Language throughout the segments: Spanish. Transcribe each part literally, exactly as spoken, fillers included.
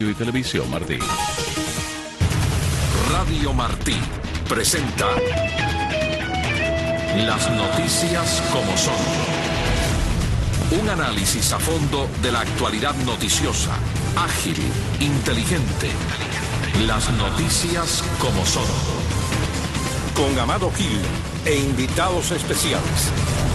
Y Televisión Martí. Radio Martí presenta las noticias como son. Un análisis a fondo de la actualidad noticiosa, ágil, inteligente. Las noticias como son. Con Amado Gil e invitados especiales.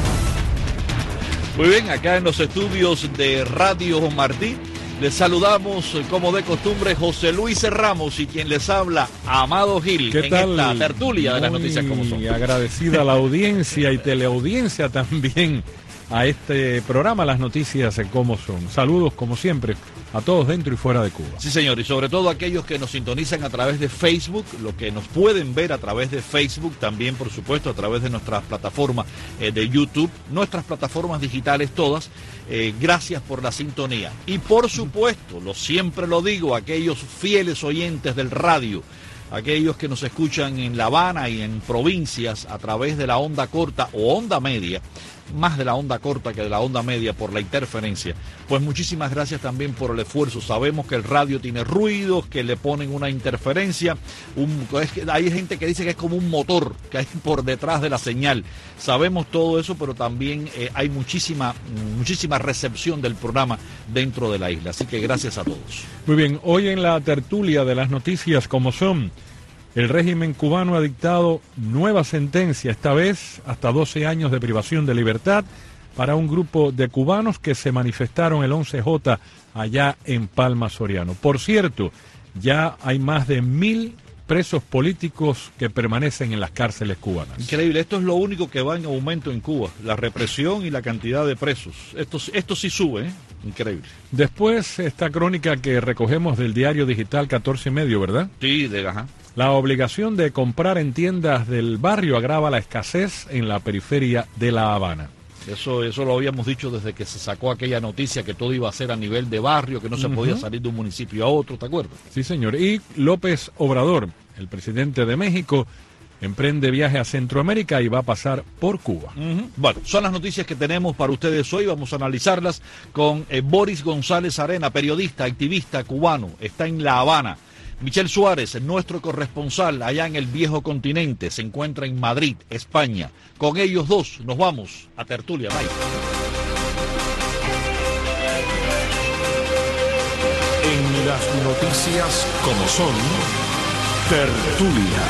Muy bien, acá en los estudios de Radio Martí les saludamos, como de costumbre, José Luis Ramos y quien les habla, Amado Gil, ¿Qué en tal? esta tertulia de las Muy noticias como son. agradecida a la audiencia y teleaudiencia también a este programa, Las Noticias como son. Saludos, como siempre, a todos dentro y fuera de Cuba. Sí, señor, y sobre todo aquellos que nos sintonizan a través de Facebook, lo que nos pueden ver a través de Facebook, también, por supuesto, a través de nuestras plataformas eh, de YouTube, nuestras plataformas digitales todas. Eh, gracias por la sintonía. Y por supuesto, lo siempre lo digo, aquellos fieles oyentes del radio, aquellos que nos escuchan en La Habana y en provincias a través de la onda corta o onda media, más de la onda corta que de la onda media por la interferencia, pues muchísimas gracias también por el esfuerzo. Sabemos que el radio tiene ruidos, que le ponen una interferencia, un, es que hay gente que dice que es como un motor que hay por detrás de la señal. Sabemos todo eso, pero también eh, hay muchísima, muchísima recepción del programa dentro de la isla, así que gracias a todos. Muy bien, hoy en la tertulia de las noticias como son, el régimen cubano ha dictado nueva sentencia, esta vez hasta doce años de privación de libertad para un grupo de cubanos que se manifestaron el once J allá en Palma Soriano. Por cierto, ya hay más de mil presos políticos que permanecen en las cárceles cubanas. Increíble, esto es lo único que va en aumento en Cuba, la represión y la cantidad de presos. Esto, esto sí sube, ¿eh? Increíble. Después, esta crónica que recogemos del diario digital catorce y medio, ¿verdad? Sí, de ajá. La obligación de comprar en tiendas del barrio agrava la escasez en la periferia de La Habana. Eso, eso lo habíamos dicho desde que se sacó aquella noticia que todo iba a ser a nivel de barrio, que no se uh-huh. podía salir de un municipio a otro, ¿te acuerdas? Sí, señor. Y López Obrador, el presidente de México, emprende viaje a Centroamérica y va a pasar por Cuba. Uh-huh. Bueno, son las noticias que tenemos para ustedes hoy. Vamos a analizarlas con eh, Boris González Arena, periodista, activista cubano. Está en La Habana. Michel Suárez, nuestro corresponsal allá en el viejo continente, se encuentra en Madrid, España. Con ellos dos nos vamos a tertulia. Bye. En las noticias como son, tertulia.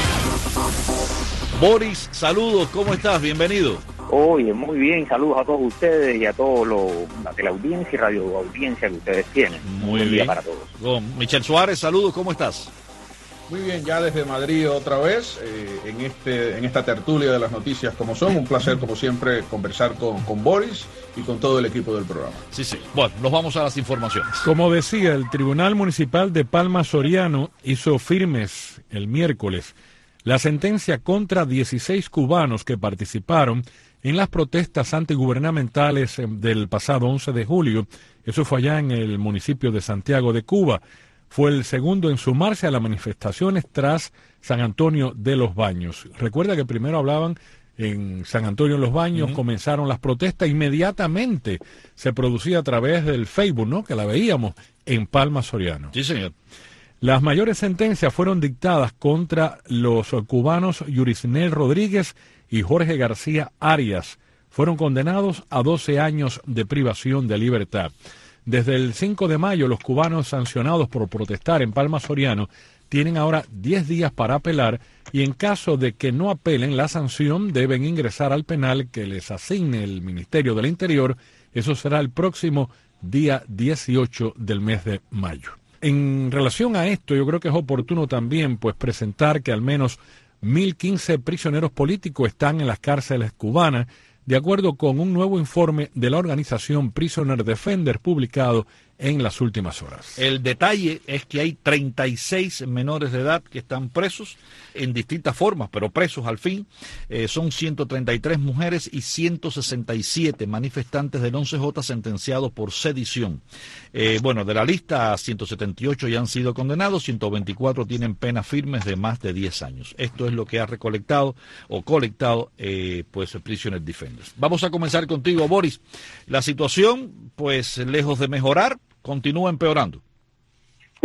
Boris, saludos, ¿cómo estás? Bienvenido. Oye, muy bien, saludos a todos ustedes y a todos los, la teleaudiencia y radioaudiencia que ustedes tienen. Muy Buen bien. día para todos. Con Michel Suárez, saludos, ¿cómo estás? Muy bien, ya desde Madrid otra vez, eh, en este en esta tertulia de las noticias como son. Un placer, como siempre, conversar con, con Boris y con todo el equipo del programa. Sí, sí. Bueno, nos vamos a las informaciones. Como decía, el Tribunal Municipal de Palma Soriano hizo firmes el miércoles la sentencia contra dieciséis cubanos que participaron en las protestas antigubernamentales del pasado once de julio. Eso fue allá en el municipio de Santiago de Cuba. Fue el segundo en sumarse a las manifestaciones tras San Antonio de los Baños. Recuerda que primero hablaban en San Antonio de los Baños, uh-huh. comenzaron las protestas, inmediatamente se producía a través del Facebook, ¿no? Que la veíamos en Palma Soriano. Sí, señor. Las mayores sentencias fueron dictadas contra los cubanos Yurisnel Rodríguez y Jorge García Arias. Fueron condenados a doce años de privación de libertad. Desde el cinco de mayo, los cubanos sancionados por protestar en Palma Soriano tienen ahora diez días para apelar y en caso de que no apelen la sanción deben ingresar al penal que les asigne el Ministerio del Interior. Eso será el próximo día dieciocho del mes de mayo. En relación a esto, yo creo que es oportuno también pues presentar que al menos mil quince prisioneros políticos están en las cárceles cubanas, de acuerdo con un nuevo informe de la organización Prisoner Defender publicado en las últimas horas. El detalle es que hay treinta y seis menores de edad que están presos en distintas formas, pero presos al fin. Eh, son ciento treinta y tres mujeres y ciento sesenta y siete manifestantes del once J sentenciados por sedición. Eh, bueno, de la lista, ciento setenta y ocho ya han sido condenados, ciento veinticuatro tienen penas firmes de más de diez años. Esto es lo que ha recolectado o colectado eh, pues Prisoner Defenders. Vamos a comenzar contigo, Boris. La situación, pues lejos de mejorar, continúa empeorando.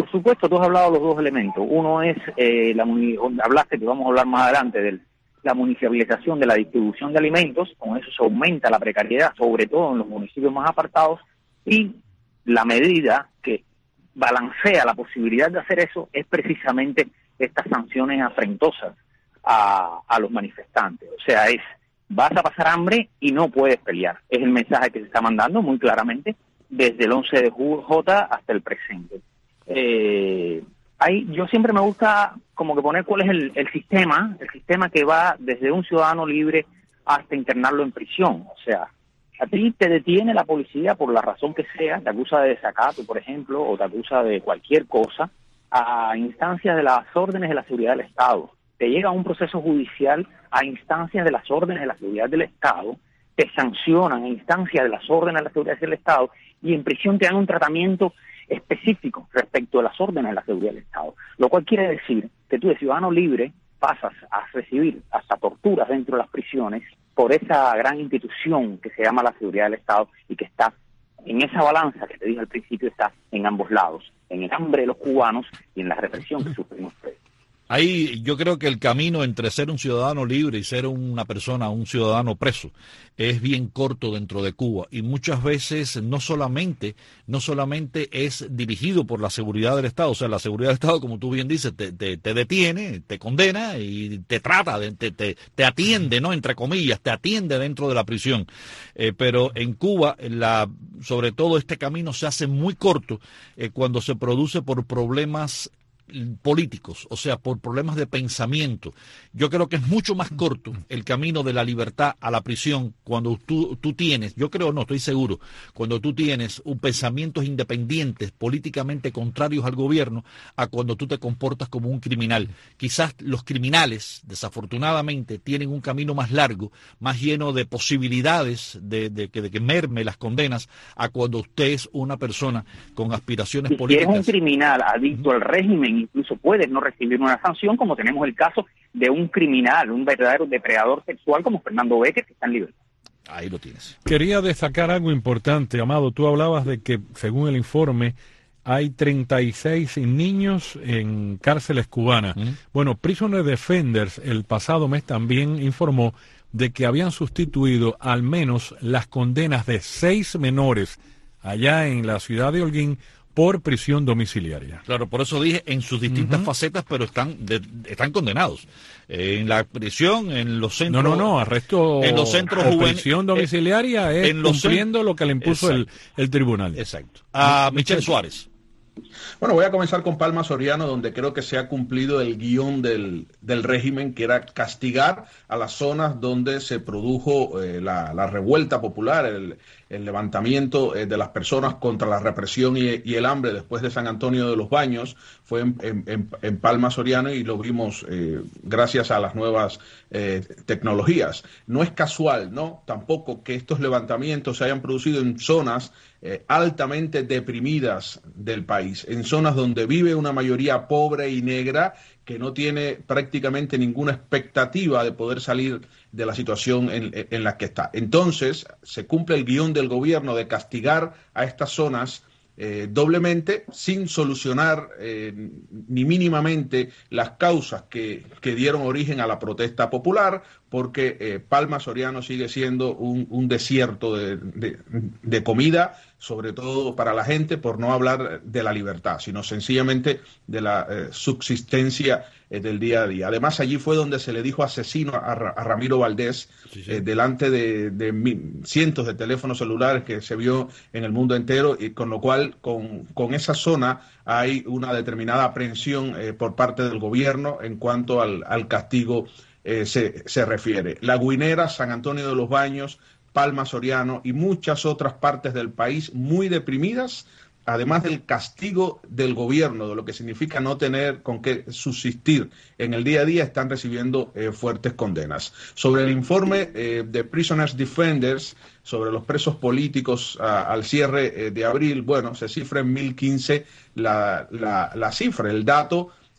por supuesto, tú has hablado de los dos elementos. Uno es, eh, la hablaste, que vamos a hablar más adelante, de la municipalización de la distribución de alimentos. Con eso se aumenta la precariedad, sobre todo en los municipios más apartados, y la medida que balancea la posibilidad de hacer eso es precisamente estas sanciones afrentosas a, a los manifestantes. O sea, es, vas a pasar hambre y no puedes pelear. Es el mensaje que se está mandando muy claramente desde el once de J hasta el presente. Eh, hay, yo siempre me gusta como que poner cuál es el, el sistema, el sistema que va desde un ciudadano libre hasta internarlo en prisión. O sea, a ti te detiene la policía por la razón que sea, te acusa de desacato, por ejemplo, o te acusa de cualquier cosa, a instancias de las órdenes de la seguridad del Estado. Te llega un proceso judicial a instancias de las órdenes de la seguridad del Estado, te sancionan a instancias de las órdenes de la seguridad del Estado, y en prisión te dan un tratamiento específico respecto de las órdenes de la seguridad del Estado. Lo cual quiere decir que tú, de ciudadano libre, pasas a recibir hasta torturas dentro de las prisiones por esa gran institución que se llama la seguridad del Estado, y que está en esa balanza que te dije al principio, está en ambos lados, en el hambre de los cubanos y en la represión que sufrimos ustedes. Ahí yo creo que el camino entre ser un ciudadano libre y ser una persona, un ciudadano preso, es bien corto dentro de Cuba, y muchas veces no solamente, no solamente es dirigido por la seguridad del Estado. O sea, la seguridad del Estado, como tú bien dices, te, te, te detiene, te condena y te trata, te, te, te atiende, ¿no? Entre comillas, te atiende dentro de la prisión. Eh, pero en Cuba, la, sobre todo este camino se hace muy corto eh, cuando se produce por problemas políticos, o sea, por problemas de pensamiento. Yo creo que es mucho más corto el camino de la libertad a la prisión cuando tú, tú tienes, yo creo, no, estoy seguro, cuando tú tienes un pensamientos independientes, políticamente contrarios al gobierno, a cuando tú te comportas como un criminal. Quizás los criminales, desafortunadamente, tienen un camino más largo, más lleno de posibilidades de, de, de, de que merme las condenas, a cuando usted es una persona con aspiraciones y políticas. Si eres un criminal adicto uh-huh. al régimen, incluso puedes no recibir una sanción, como tenemos el caso de un criminal, un verdadero depredador sexual como Fernando Becker, que está en libertad. Ahí lo tienes. Quería destacar algo importante, Amado. Tú hablabas de que, según el informe, hay treinta y seis niños en cárceles cubanas. ¿Mm? Bueno, Prisoner Defenders el pasado mes también informó de que habían sustituido al menos las condenas de seis menores allá en la ciudad de Holguín por prisión domiciliaria. Claro, por eso dije en sus distintas uh-huh. facetas, pero están de, están condenados. Eh, en la prisión, en los centros... No, no, no, arresto en los centros o juveniles, prisión domiciliaria eh, es en cumpliendo lo que le impuso el, el tribunal. Exacto. A Michel Suárez. Bueno, voy a comenzar con Palma Soriano, donde creo que se ha cumplido el guión del, del régimen, que era castigar a las zonas donde se produjo eh, la, la revuelta popular, el, el levantamiento eh, de las personas contra la represión y, y el hambre después de San Antonio de los Baños. Fue en, en, en Palma Soriano y lo vimos eh, gracias a las nuevas eh, tecnologías. No es casual, ¿no? Tampoco que estos levantamientos se hayan producido en zonas eh, altamente deprimidas del país, en zonas donde vive una mayoría pobre y negra que no tiene prácticamente ninguna expectativa de poder salir de la situación en, en la que está. Entonces, se cumple el guión del gobierno de castigar a estas zonas Eh, doblemente, sin solucionar eh, ni mínimamente las causas que, que dieron origen a la protesta popular, porque eh, Palma Soriano sigue siendo un, un desierto de, de, de comida, sobre todo para la gente, por no hablar de la libertad, sino sencillamente de la eh, subsistencia eh, del día a día. Además, allí fue donde se le dijo asesino a, a Ramiro Valdés, sí, sí. Eh, delante de, de mil, cientos de teléfonos celulares que se vio en el mundo entero, y con lo cual con, con esa zona hay una determinada aprehensión eh, por parte del gobierno en cuanto al, al castigo eh, se, se refiere. La Guinera, San Antonio de los Baños, Palma Soriano y muchas otras partes del país muy deprimidas, además del castigo del gobierno, de lo que significa no tener con qué subsistir en el día a día, están recibiendo eh, fuertes condenas. Sobre el informe eh, de Prisoners Defenders, sobre los presos políticos a, al cierre eh, de abril, bueno, se cifra en mil quince la, la, la cifra, el dato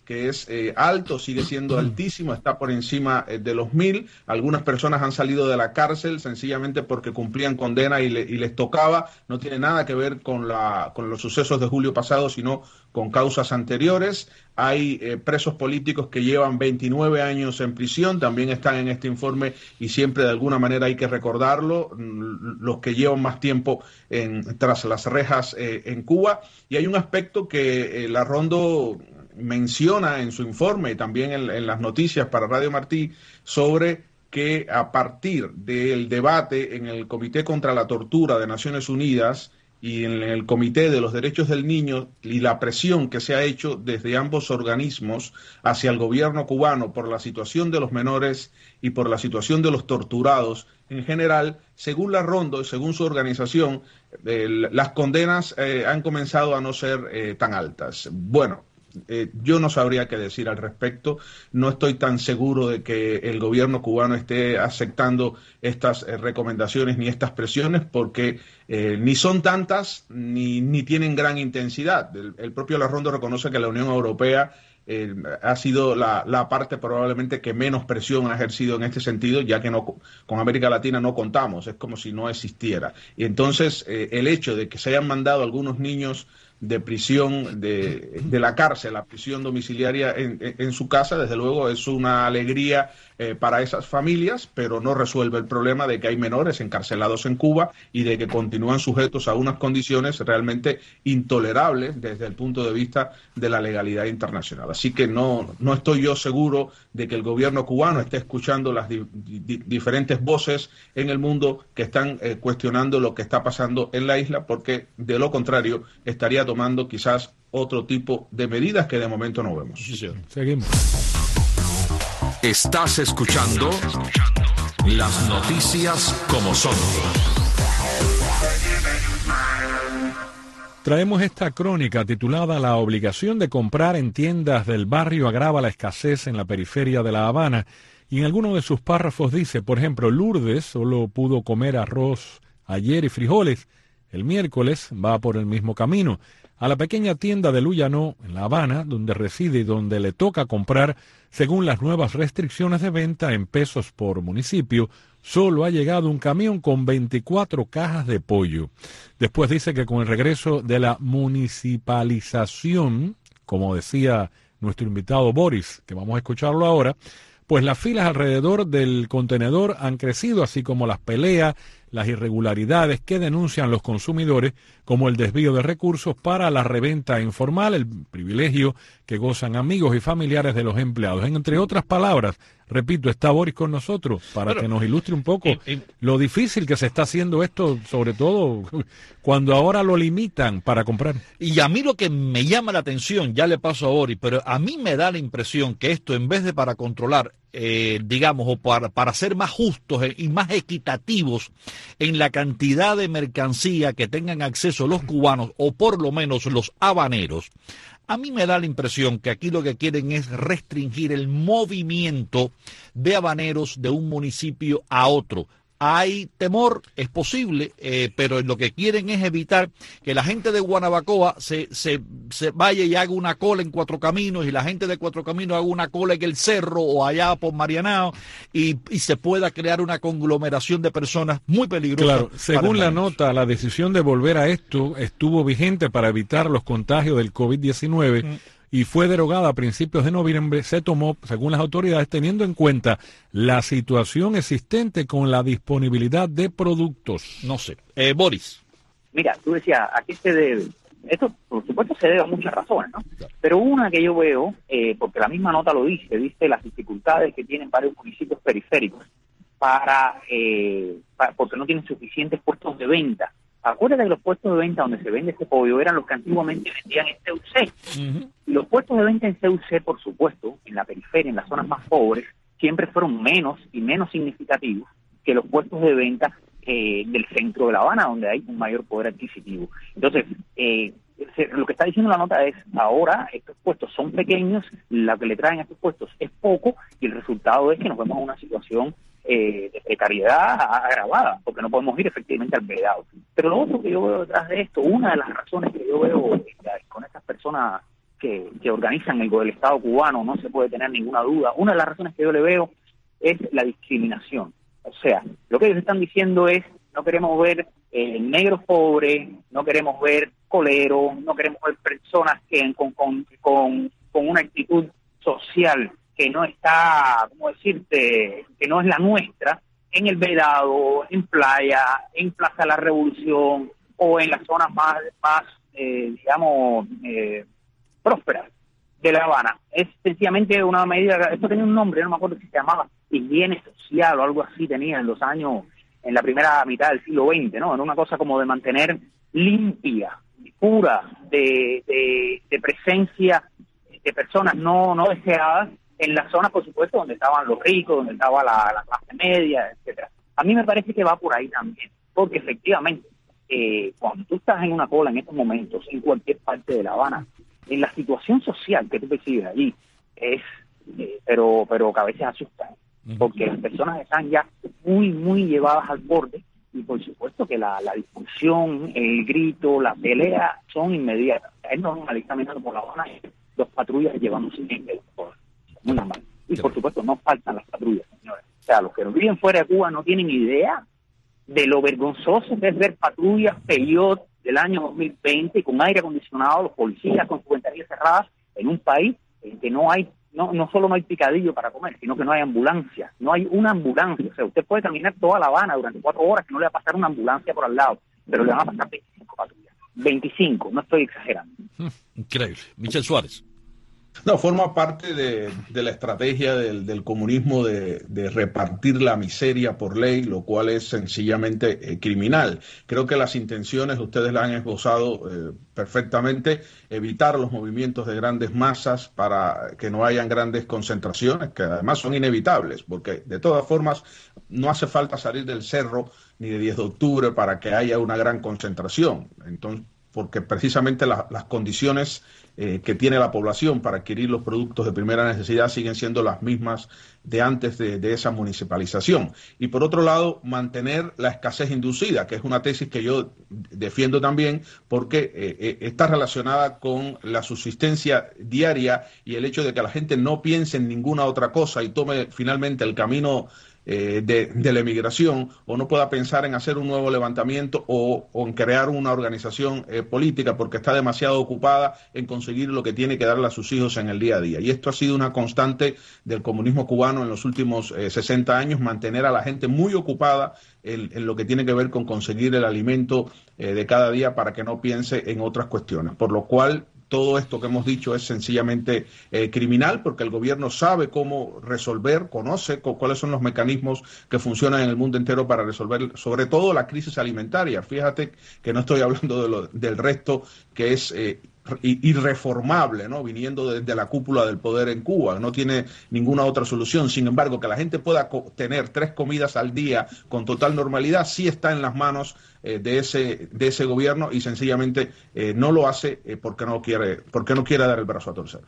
que es eh, alto, sigue siendo altísimo, está por encima eh, de los mil. Algunas personas han salido de la cárcel sencillamente porque cumplían condena y, le, y les tocaba. No tiene nada que ver con, la, con los sucesos de julio pasado, sino con causas anteriores. Hay eh, presos políticos que llevan veintinueve años en prisión, también están en este informe y siempre de alguna manera hay que recordarlo, los que llevan más tiempo en, tras las rejas eh, en Cuba. Y hay un aspecto que eh, la Rondo menciona en su informe y también en, en las noticias para Radio Martí sobre que a partir del debate en el Comité contra la Tortura de Naciones Unidas y en el Comité de los Derechos del Niño y la presión que se ha hecho desde ambos organismos hacia el gobierno cubano por la situación de los menores y por la situación de los torturados en general, según la Rondo y según su organización, eh, las condenas eh, han comenzado a no ser eh, tan altas. Bueno, Eh, yo no sabría qué decir al respecto. No estoy tan seguro de que el gobierno cubano esté aceptando estas eh, recomendaciones ni estas presiones porque eh, ni son tantas ni, ni tienen gran intensidad. El, el propio La Rondo reconoce que la Unión Europea eh, ha sido la, la parte probablemente que menos presión ha ejercido en este sentido, ya que no, con América Latina no contamos, es como si no existiera. Y entonces eh, el hecho de que se hayan mandado algunos niños de prisión, de, de la cárcel a prisión domiciliaria en, en, en su casa, desde luego es una alegría eh, para esas familias, pero no resuelve el problema de que hay menores encarcelados en Cuba y de que continúan sujetos a unas condiciones realmente intolerables desde el punto de vista de la legalidad internacional. Así que no, no estoy yo seguro de que el gobierno cubano esté escuchando las di, di, diferentes voces en el mundo que están eh, cuestionando lo que está pasando en la isla, porque de lo contrario estaría tomando quizás otro tipo de medidas que de momento no vemos. Sí, sí. Seguimos. Estás escuchando las noticias como son. Traemos esta crónica titulada La obligación de comprar en tiendas del barrio agrava la escasez en la periferia de La Habana. Y en alguno de sus párrafos dice, por ejemplo, Lourdes solo pudo comer arroz ayer y frijoles. El miércoles va por el mismo camino. A la pequeña tienda de Luyanó, en La Habana, donde reside y donde le toca comprar, según las nuevas restricciones de venta en pesos por municipio, solo ha llegado un camión con veinticuatro cajas de pollo. Después dice que con el regreso de la municipalización, como decía nuestro invitado Boris, que vamos a escucharlo ahora, pues las filas alrededor del contenedor han crecido, así como las peleas, las irregularidades que denuncian los consumidores, como el desvío de recursos para la reventa informal, el privilegio que gozan amigos y familiares de los empleados. Entre otras palabras, repito, está Boris con nosotros para Pero, que nos ilustre un poco y, y, lo difícil que se está haciendo esto, sobre todo cuando ahora lo limitan para comprar. Y a mí lo que me llama la atención, ya le paso a Boris, pero a mí me da la impresión que esto, en vez de para controlar, eh, digamos, o para, para ser más justos y más equitativos en la cantidad de mercancía que tengan acceso los cubanos, o por lo menos los habaneros, a mí me da la impresión que aquí lo que quieren es restringir el movimiento de habaneros de un municipio a otro. Hay temor, es posible, eh, pero lo que quieren es evitar que la gente de Guanabacoa se, se, se vaya y haga una cola en Cuatro Caminos y la gente de Cuatro Caminos haga una cola en el Cerro o allá por Marianao y, y se pueda crear una conglomeración de personas muy peligrosas. Claro, según la nota, la decisión de volver a esto estuvo vigente para evitar los contagios del COVID diecinueve. Mm. Y fue derogada a principios de noviembre. Se tomó, según las autoridades, teniendo en cuenta la situación existente con la disponibilidad de productos. No sé. Eh, Boris. Mira, tú decías, ¿a qué se debe? Esto, por supuesto, se debe a muchas razones, ¿no? Pero una que yo veo, eh, porque la misma nota lo dice, dice las dificultades que tienen varios municipios periféricos para, eh, para porque no tienen suficientes puestos de venta. Acuérdate que los puestos de venta donde se vende este pollo eran los que antiguamente vendían en C U C. Uh-huh. Y los puestos de venta en C U C, por supuesto, en la periferia, en las zonas más pobres, siempre fueron menos y menos significativos que los puestos de venta eh, del centro de La Habana, donde hay un mayor poder adquisitivo. Entonces, eh, lo que está diciendo la nota es, ahora estos puestos son pequeños, lo que le traen a estos puestos es poco, y el resultado es que nos vemos en una situación Eh, de precariedad agravada, porque no podemos ir efectivamente al vedado. Pero lo otro que yo veo detrás de esto, una de las razones que yo veo con estas personas que, que organizan el, el Estado cubano, no se puede tener ninguna duda. Una de las razones que yo le veo es la discriminación. O sea, lo que ellos están diciendo es, no queremos ver eh, negros pobres, no queremos ver coleros, no queremos ver personas que con, con, con, con una actitud social que no está, ¿cómo decirte?, que no es la nuestra, en el Vedado, en Playa, en Plaza de la Revolución o en las zonas más, más eh, digamos, eh, prósperas de La Habana. Es sencillamente una medida, esto tenía un nombre, no me acuerdo si se llamaba higiene social o algo así, tenía en los años, en la primera mitad del siglo veinte, ¿no? Era una cosa como de mantener limpia, pura, de, de, de presencia de personas no, no deseadas en las zonas, por supuesto, donde estaban los ricos, donde estaba la, la clase media, etcétera. A mí me parece que va por ahí también, porque efectivamente, eh, cuando tú estás en una cola en estos momentos, en cualquier parte de La Habana, en la situación social que tú percibes allí, es, eh, pero, pero que a veces asusta, porque las personas están ya muy, muy llevadas al borde, y por supuesto que la, la discusión, el grito, la pelea son inmediatas. Es normal ir caminando por La Habana y los patrullas llevando gente, muy normal. Y por supuesto no faltan las patrullas, señores. O sea, los que viven fuera de Cuba no tienen idea de lo vergonzoso que es ver patrullas Peugeot del año dos mil veinte con aire acondicionado, los policías con sus ventanillas cerradas, en un país en que no hay, no, no solo no hay picadillo para comer, sino que no hay ambulancia, no hay una ambulancia. O sea, usted puede caminar toda La Habana durante cuatro horas que no le va a pasar una ambulancia por al lado, pero le van a pasar veinticinco patrullas. veinticinco, no estoy exagerando. Increíble. Michel Suárez. No, forma parte de, de la estrategia del, del comunismo de, de repartir la miseria por ley, lo cual es sencillamente eh, criminal. Creo que las intenciones ustedes las han esbozado eh, perfectamente, evitar los movimientos de grandes masas para que no hayan grandes concentraciones, que además son inevitables, porque de todas formas no hace falta salir del cerro ni de diez de octubre para que haya una gran concentración. Entonces, porque precisamente la, las condiciones eh, que tiene la población para adquirir los productos de primera necesidad siguen siendo las mismas de antes de, de esa municipalización. Y por otro lado, mantener la escasez inducida, que es una tesis que yo defiendo también, porque eh, está relacionada con la subsistencia diaria y el hecho de que la gente no piense en ninguna otra cosa y tome finalmente el camino Eh, de, de la emigración, o no pueda pensar en hacer un nuevo levantamiento o, o en crear una organización eh, política porque está demasiado ocupada en conseguir lo que tiene que darle a sus hijos en el día a día. Y esto ha sido una constante del comunismo cubano en los últimos eh, sesenta años, mantener a la gente muy ocupada en, en lo que tiene que ver con conseguir el alimento eh, de cada día para que no piense en otras cuestiones. Por lo cual, todo esto que hemos dicho es sencillamente eh, criminal, porque el gobierno sabe cómo resolver, conoce cu- cuáles son los mecanismos que funcionan en el mundo entero para resolver, sobre todo la crisis alimentaria. Fíjate que no estoy hablando de lo, del resto, que es eh, irreformable, ¿no? Viniendo desde la cúpula del poder en Cuba, no tiene ninguna otra solución. Sin embargo, que la gente pueda co- tener tres comidas al día con total normalidad, sí está en las manos eh, de ese de ese gobierno, y sencillamente eh, no lo hace eh, porque no quiere porque no quiere dar el brazo a torcer.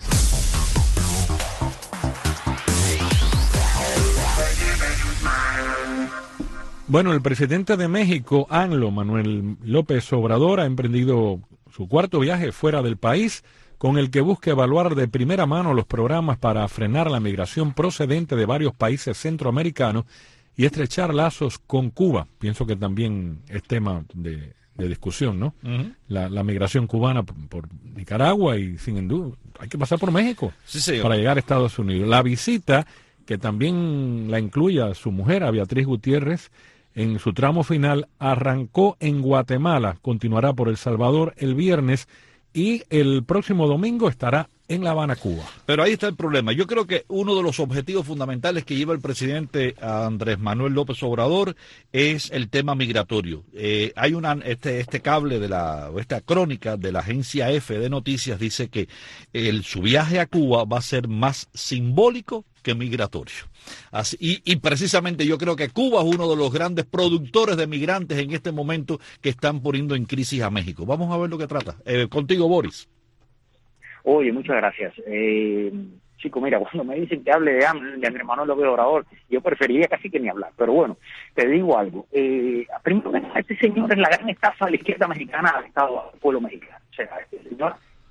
Bueno, el presidente de México, AMLO, Manuel López Obrador, ha emprendido su cuarto viaje fuera del país, con el que busca evaluar de primera mano los programas para frenar la migración procedente de varios países centroamericanos y estrechar lazos con Cuba. Pienso que también es tema de, de discusión, ¿no? Uh-huh. La, la migración cubana por, por Nicaragua, y sin duda hay que pasar por México sí, sí, para llegar a Estados Unidos. La visita, que también la incluye a su mujer, a Beatriz Gutiérrez, en su tramo final, arrancó en Guatemala, continuará por El Salvador el viernes y el próximo domingo estará en La Habana, Cuba. Pero ahí está el problema. Yo creo que uno de los objetivos fundamentales que lleva el presidente Andrés Manuel López Obrador es el tema migratorio. Eh, hay una este este cable de la esta crónica de la agencia F de noticias dice que el su viaje a Cuba va a ser más simbólico que migratorio. Así, y, y precisamente yo creo que Cuba es uno de los grandes productores de migrantes en este momento que están poniendo en crisis a México. Vamos a ver lo que trata. Eh, contigo, Boris. Oye, muchas gracias. Eh, chico, mira, cuando me dicen que hable de, de Andrés Manuel López Obrador, yo preferiría casi que ni hablar. Pero bueno, te digo algo. Eh, primero que nada, este señor es la gran estafa de la izquierda mexicana al Estado, al pueblo mexicano. O sea, este señor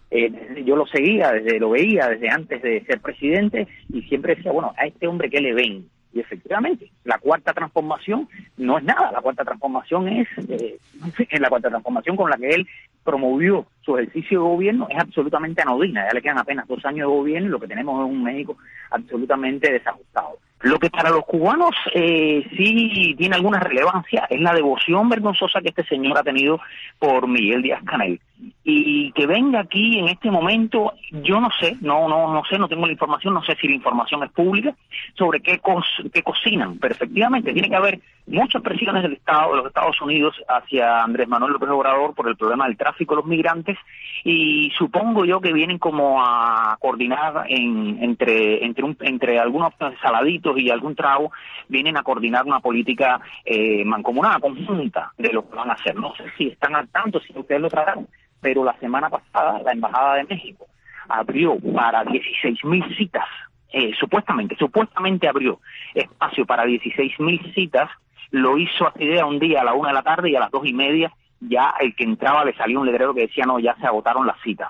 Eh, yo lo seguía, desde lo veía desde antes de ser presidente y siempre decía, bueno, a este hombre ¿qué le ven? Y efectivamente, la cuarta transformación no es nada, la cuarta transformación es, eh, la cuarta transformación con la que él promovió su ejercicio de gobierno es absolutamente anodina, ya le quedan apenas dos años de gobierno y lo que tenemos es un México absolutamente desajustado. Lo que para los cubanos eh, sí tiene alguna relevancia es la devoción vergonzosa que este señor ha tenido por Miguel Díaz-Canel. Y que venga aquí en este momento, yo no sé, no no no sé, no tengo la información, no sé si la información es pública, sobre qué, co qué cocinan, pero efectivamente tiene que haber muchas presiones del Estado, de los Estados Unidos hacia Andrés Manuel López Obrador por el problema del tráfico de los migrantes, y supongo yo que vienen como a coordinar en, entre entre un, entre algunos saladitos y algún trago, vienen a coordinar una política eh, mancomunada, conjunta de lo que van a hacer. No sé si están al tanto, si ustedes lo trataron, pero la semana pasada la Embajada de México abrió para dieciséis mil citas, eh, supuestamente, supuestamente abrió espacio para dieciséis mil citas, lo hizo así de un día a la una de la tarde y a las dos y media ya el que entraba le salió un letrero que decía no, ya se agotaron las citas.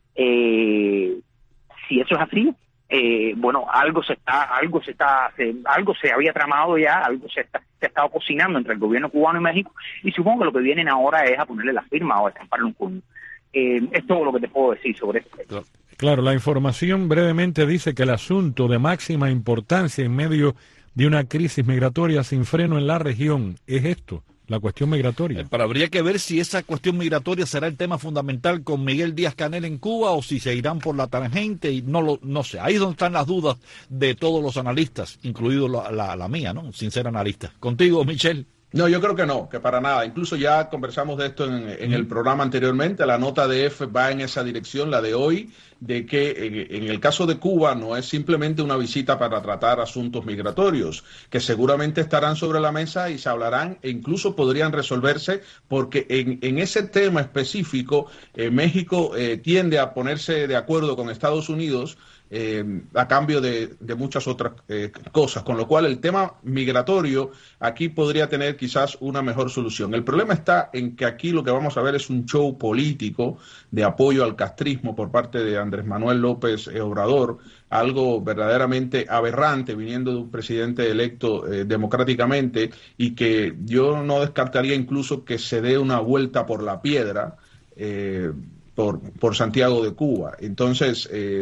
Eh, si eso es así, eh, bueno, algo se está, algo se está, se, algo se había tramado ya, algo se está, se ha estado cocinando entre el gobierno cubano y México, y supongo que lo que vienen ahora es a ponerle la firma o a estamparle un cuño. Eh, es todo lo que te puedo decir sobre esto. Claro. Claro, la información brevemente dice que el asunto de máxima importancia en medio de una crisis migratoria sin freno en la región es esto, la cuestión migratoria. Pero habría que ver si esa cuestión migratoria será el tema fundamental con Miguel Díaz-Canel en Cuba o si se irán por la tangente y no lo no sé. Ahí es donde están las dudas de todos los analistas, incluido la, la, la mía, ¿no? Sin ser analista. Contigo, Michelle. No, yo creo que no, que para nada. Incluso ya conversamos de esto en, en el programa anteriormente. La nota de F va en esa dirección, la de hoy, de que en, en el caso de Cuba no es simplemente una visita para tratar asuntos migratorios, que seguramente estarán sobre la mesa y se hablarán e incluso podrían resolverse, porque en, en ese tema específico eh, México eh, tiende a ponerse de acuerdo con Estados Unidos Eh, a cambio de, de muchas otras eh, cosas, con lo cual el tema migratorio aquí podría tener quizás una mejor solución. El problema está en que aquí lo que vamos a ver es un show político de apoyo al castrismo por parte de Andrés Manuel López Obrador, algo verdaderamente aberrante viniendo de un presidente electo eh, democráticamente, y que yo no descartaría incluso que se dé una vuelta por la piedra eh, por, por Santiago de Cuba. Entonces, eh,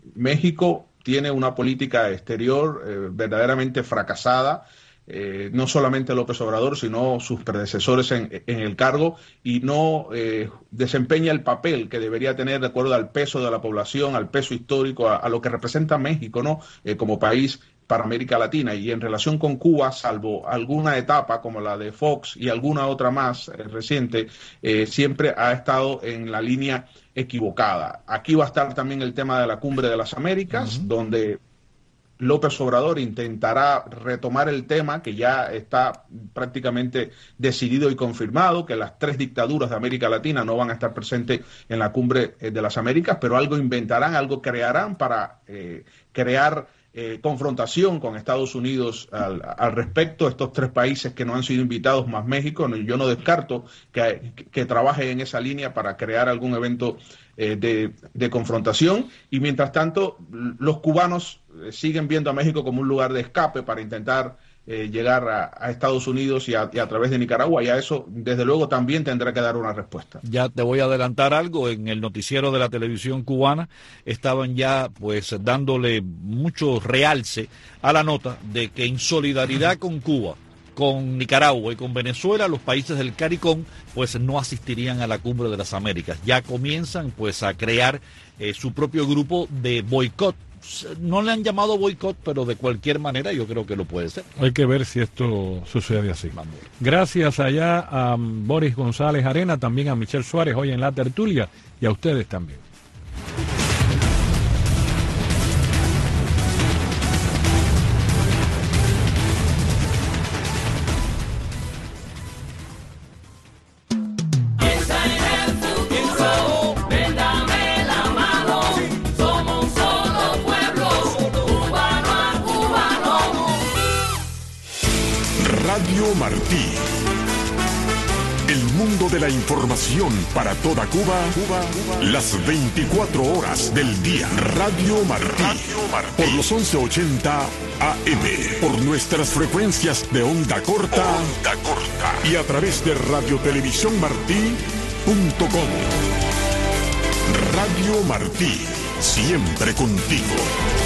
México tiene una política exterior eh, verdaderamente fracasada, eh, no solamente López Obrador, sino sus predecesores en, en el cargo, y no eh, desempeña el papel que debería tener de acuerdo al peso de la población, al peso histórico, a, a lo que representa México, ¿no? Eh, como país para América Latina. Y en relación con Cuba, salvo alguna etapa como la de Fox y alguna otra más eh, reciente, eh, siempre ha estado en la línea equivocada. Aquí va a estar también el tema de la Cumbre de las Américas, uh-huh. donde López Obrador intentará retomar el tema que ya está prácticamente decidido y confirmado, que las tres dictaduras de América Latina no van a estar presentes en la Cumbre de las Américas, pero algo inventarán, algo crearán para eh, crear Eh, confrontación con Estados Unidos al, al respecto. Estos tres países que no han sido invitados, más México, no, yo no descarto que, que, que trabajen en esa línea para crear algún evento eh, de, de confrontación, y mientras tanto los cubanos eh, siguen viendo a México como un lugar de escape para intentar eh, llegar a, a Estados Unidos y a, y a través de Nicaragua, y a eso desde luego también tendrá que dar una respuesta. Ya te voy a adelantar algo, en el noticiero de la televisión cubana estaban ya pues dándole mucho realce a la nota de que en solidaridad con Cuba, con Nicaragua y con Venezuela, los países del CARICOM pues no asistirían a la Cumbre de las Américas. Ya comienzan pues a crear eh, su propio grupo de boicot. No le han llamado boicot, pero de cualquier manera yo creo que lo puede ser. Hay que ver si esto sucede así. Gracias allá a Boris González Arena, también a Michelle Suárez hoy en la tertulia, y a ustedes también. Radio Martí, el mundo mundo de la información para toda Cuba, Cuba, Cuba, las veinticuatro horas del día. Radio Martí, Radio Martí. Por los once ochenta A M, por nuestras frecuencias de onda corta, onda corta y a través de radiotelevisión martí punto com. Radio Martí, siempre contigo.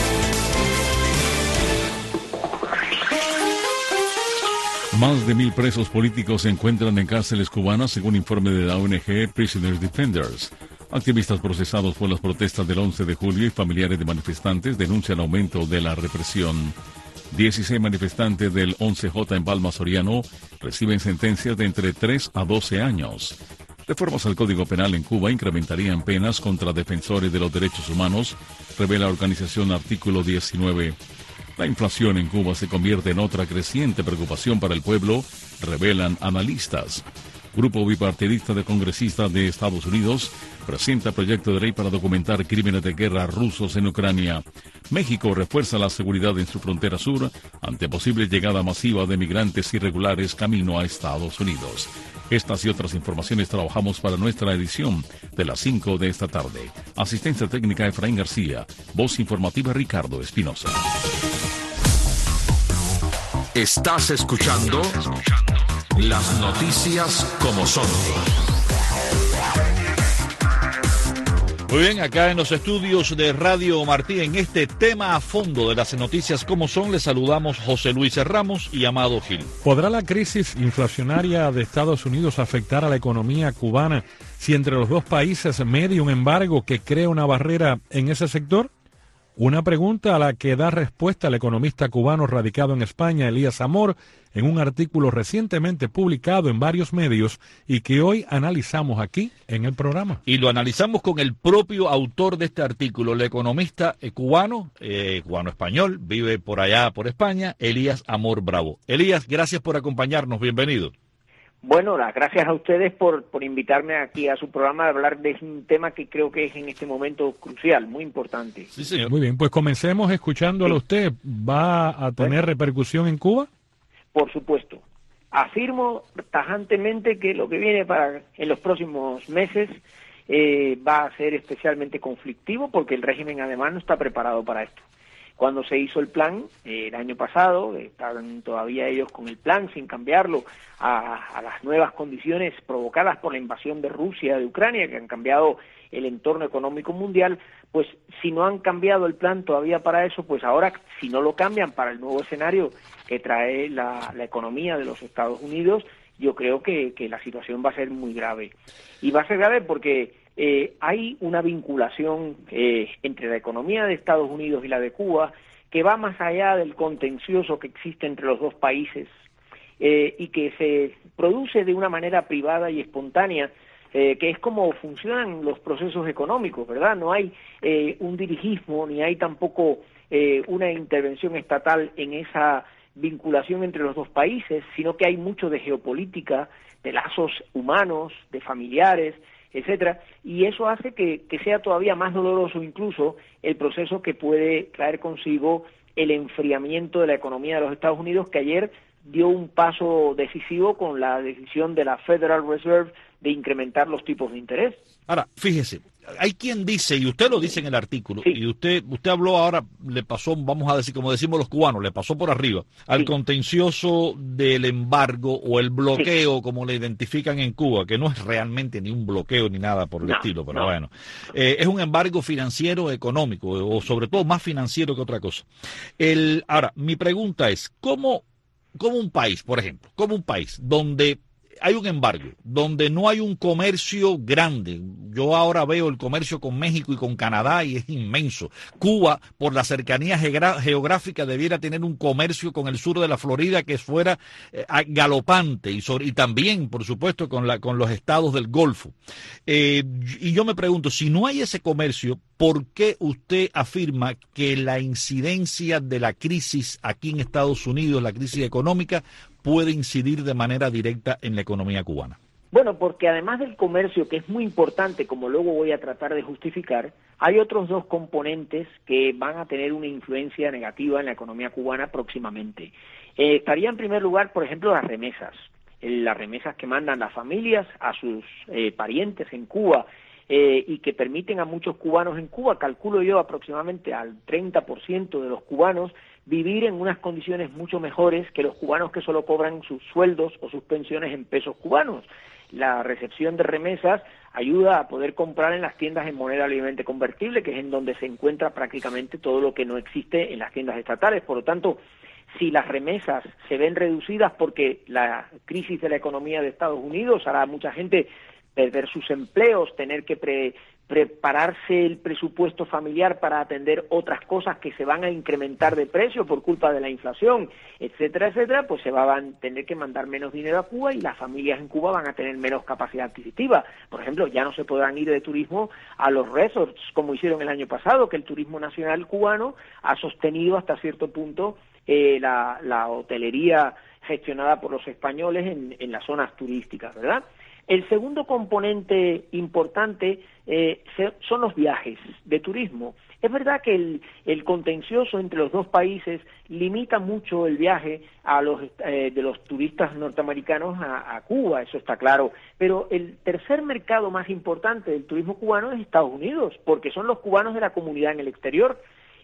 Más de mil presos políticos se encuentran en cárceles cubanas, según informe de la O N G Prisoners Defenders. Activistas procesados por las protestas del once de julio y familiares de manifestantes denuncian aumento de la represión. dieciséis manifestantes del once J en Palma Soriano reciben sentencias de entre tres a doce años. Reformas al Código Penal en Cuba incrementarían penas contra defensores de los derechos humanos, revela la organización Artículo diecinueve. La inflación en Cuba se convierte en otra creciente preocupación para el pueblo, revelan analistas. Grupo bipartidista de congresistas de Estados Unidos presenta proyecto de ley para documentar crímenes de guerra rusos en Ucrania. México refuerza la seguridad en su frontera sur ante posible llegada masiva de migrantes irregulares camino a Estados Unidos. Estas y otras informaciones trabajamos para nuestra edición de las cinco de esta tarde. Asistencia técnica Efraín García. Voz informativa Ricardo Espinosa. Estás escuchando las noticias como son. Muy bien, acá en los estudios de Radio Martí, en este tema a fondo de las noticias como son, les saludamos José Luis Ramos y Amado Gil. ¿Podrá la crisis inflacionaria de Estados Unidos afectar a la economía cubana si entre los dos países media un embargo que crea una barrera en ese sector? Una pregunta a la que da respuesta el economista cubano radicado en España, Elías Amor, en un artículo recientemente publicado en varios medios y que hoy analizamos aquí en el programa. Y lo analizamos con el propio autor de este artículo, el economista eh, cubano, eh, cubano-español, vive por allá, por España, Elías Amor Bravo. Elías, gracias por acompañarnos, bienvenido. Bueno, las gracias a ustedes por, por invitarme aquí a su programa a hablar de un tema que creo que es en este momento crucial, muy importante. Sí, señor. Muy bien, pues comencemos escuchándolo. Sí. Usted. ¿Va a tener bueno, repercusión en Cuba? Por supuesto. Afirmo tajantemente que lo que viene para en los próximos meses eh, va a ser especialmente conflictivo porque el régimen además no está preparado para esto. Cuando se hizo el plan eh, el año pasado, estaban todavía ellos con el plan sin cambiarlo a, a las nuevas condiciones provocadas por la invasión de Rusia de Ucrania, que han cambiado el entorno económico mundial, pues si no han cambiado el plan todavía para eso, pues ahora si no lo cambian para el nuevo escenario que trae la, la economía de los Estados Unidos, yo creo que, que la situación va a ser muy grave. Y va a ser grave porque Eh, hay una vinculación eh, entre la economía de Estados Unidos y la de Cuba que va más allá del contencioso que existe entre los dos países eh, y que se produce de una manera privada y espontánea, eh, que es como funcionan los procesos económicos, ¿verdad? No hay eh, un dirigismo ni hay tampoco eh, una intervención estatal en esa vinculación entre los dos países, sino que hay mucho de geopolítica, de lazos humanos, de familiares, etcétera, y eso hace que, que sea todavía más doloroso incluso el proceso que puede traer consigo el enfriamiento de la economía de los Estados Unidos, que ayer dio un paso decisivo con la decisión de la Federal Reserve de incrementar los tipos de interés. Ahora, fíjese, hay quien dice, y usted lo dice en el artículo, sí. y usted usted habló ahora, le pasó, vamos a decir, como decimos los cubanos, le pasó por arriba, al sí. contencioso del embargo o el bloqueo, sí. como le identifican en Cuba, que no es realmente ni un bloqueo ni nada por el no, estilo, pero no. bueno, eh, es un embargo financiero económico, o sobre todo más financiero que otra cosa. El, ahora, mi pregunta es, ¿cómo, cómo un país, por ejemplo, como un país donde hay un embargo, donde no hay un comercio grande? Yo ahora veo el comercio con México y con Canadá y es inmenso. Cuba, por la cercanía geográfica, debiera tener un comercio con el sur de la Florida que fuera eh, galopante y, sobre, y también, por supuesto, con, la, con los estados del Golfo. Eh, y yo me pregunto, si no hay ese comercio, ¿por qué usted afirma que la incidencia de la crisis aquí en Estados Unidos, la crisis económica, puede incidir de manera directa en la economía cubana? Bueno, porque además del comercio, que es muy importante, como luego voy a tratar de justificar, hay otros dos componentes que van a tener una influencia negativa en la economía cubana próximamente. Eh, estaría en primer lugar, por ejemplo, las remesas. las remesas que mandan las familias a sus eh, parientes en Cuba, eh, y que permiten a muchos cubanos en Cuba, calculo yo aproximadamente al treinta por ciento de los cubanos, vivir en unas condiciones mucho mejores que los cubanos que solo cobran sus sueldos o sus pensiones en pesos cubanos. La recepción de remesas ayuda a poder comprar en las tiendas en moneda libremente convertible, que es en donde se encuentra prácticamente todo lo que no existe en las tiendas estatales. Por lo tanto, si las remesas se ven reducidas porque la crisis de la economía de Estados Unidos hará a mucha gente perder sus empleos, tener que pre prepararse el presupuesto familiar para atender otras cosas que se van a incrementar de precio por culpa de la inflación, etcétera, etcétera, pues se va a tener que mandar menos dinero a Cuba y las familias en Cuba van a tener menos capacidad adquisitiva. Por ejemplo, ya no se podrán ir de turismo a los resorts como hicieron el año pasado, que el turismo nacional cubano ha sostenido hasta cierto punto eh, la, la hotelería gestionada por los españoles en, en las zonas turísticas, ¿verdad? El segundo componente importante eh, son los viajes de turismo. Es verdad que el, el contencioso entre los dos países limita mucho el viaje a los, eh, de los turistas norteamericanos a, a Cuba, eso está claro. Pero el tercer mercado más importante del turismo cubano es Estados Unidos, porque son los cubanos de la comunidad en el exterior.